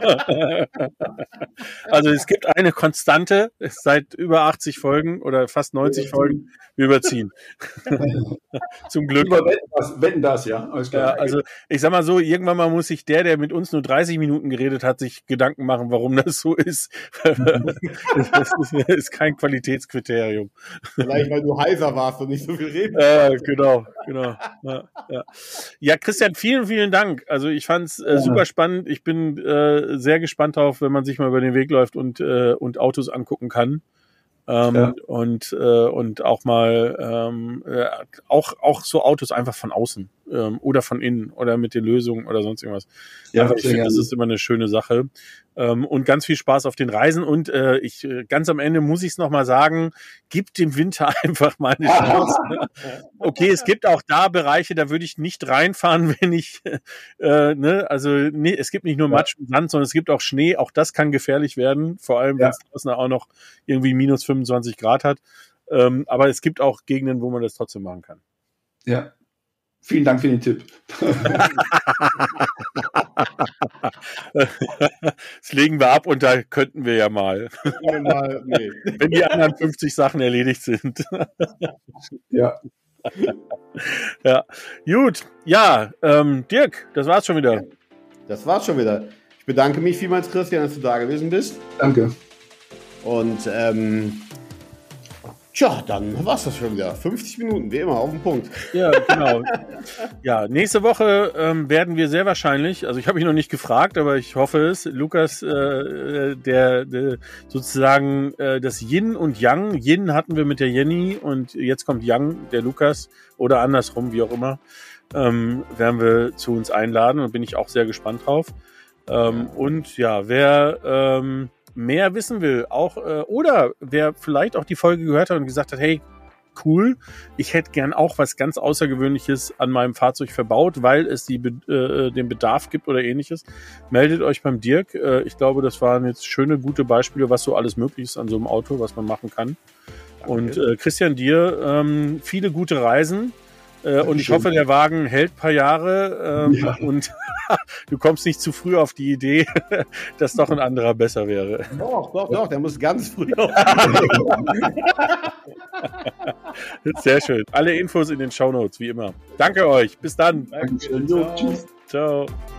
Also es gibt eine Konstante, seit über achtzig Folgen oder fast neunzig Folgen, wir überziehen. Zum Glück. Über wetten das, wetten das ja. Alles klar. Ja, also ich sag mal so, irgendwann mal muss sich der, der mit uns nur dreißig Minuten geredet hat, sich Gedanken machen, warum das so ist. Das ist, ist kein Qualitätskriterium. Vielleicht, weil du heiser warst und nicht so viel reden. Äh, genau, genau. Ja, ja. ja, Christian, vielen, vielen Dank. Also ich fand's äh, super spannend. Ich bin äh, sehr gespannt darauf, wenn man sich mal über den Weg läuft und, äh, und Autos angucken kann. Ähm, ja. und, äh, und auch mal ähm, äh, auch, auch so Autos einfach von außen ähm, oder von innen oder mit den Lösungen oder sonst irgendwas. Ja, also ich finde, das ist immer eine schöne Sache. Ähm, und ganz viel Spaß auf den Reisen. Und äh, ich ganz am Ende muss ich es nochmal sagen, gibt dem Winter einfach mal eine Chance. Okay, es gibt auch da Bereiche, da würde ich nicht reinfahren, wenn ich, äh, ne, also nee, es gibt nicht nur Matsch und Sand, sondern es gibt auch Schnee. Auch das kann gefährlich werden, vor allem, wenn es ja. draußen auch noch irgendwie minus fünfundzwanzig Grad hat. Ähm, aber es gibt auch Gegenden, wo man das trotzdem machen kann. Ja. Vielen Dank für den Tipp. Das legen wir ab und da könnten wir ja mal. mal nee. Wenn die anderen fünfzig Sachen erledigt sind. Ja. Ja. Gut. Ja, ähm, Dirk, das war's schon wieder. Das war's schon wieder. Ich bedanke mich vielmals, Christian, dass du da gewesen bist. Danke. Und ähm, Tja, dann war's das schon wieder. fünfzig Minuten, wie immer, auf den Punkt. Ja, genau. Ja, nächste Woche ähm, werden wir sehr wahrscheinlich, also ich habe ihn noch nicht gefragt, aber ich hoffe es, Lukas, äh, der, der sozusagen äh, das Yin und Yang, Yin hatten wir mit der Jenny und jetzt kommt Yang, der Lukas, oder andersrum, wie auch immer, ähm, werden wir zu uns einladen und bin ich auch sehr gespannt drauf. Ähm, und ja, wer ähm, mehr wissen will, auch äh, oder wer vielleicht auch die Folge gehört hat und gesagt hat, hey, cool, ich hätte gern auch was ganz Außergewöhnliches an meinem Fahrzeug verbaut, weil es die, äh, den Bedarf gibt oder ähnliches, meldet euch beim Dirk. Äh, ich glaube, das waren jetzt schöne, gute Beispiele, was so alles möglich ist an so einem Auto, was man machen kann. Danke. Und äh, Christian, dir ähm, viele gute Reisen. Äh, und ich hoffe, der Wagen hält ein paar Jahre ähm, ja. und du kommst nicht zu früh auf die Idee, dass doch ein anderer besser wäre. Doch, doch, doch, der muss ganz früh auf. Sehr schön. Alle Infos in den Shownotes, wie immer. Danke euch. Bis dann. Danke. Ciao. Tschüss. Ciao.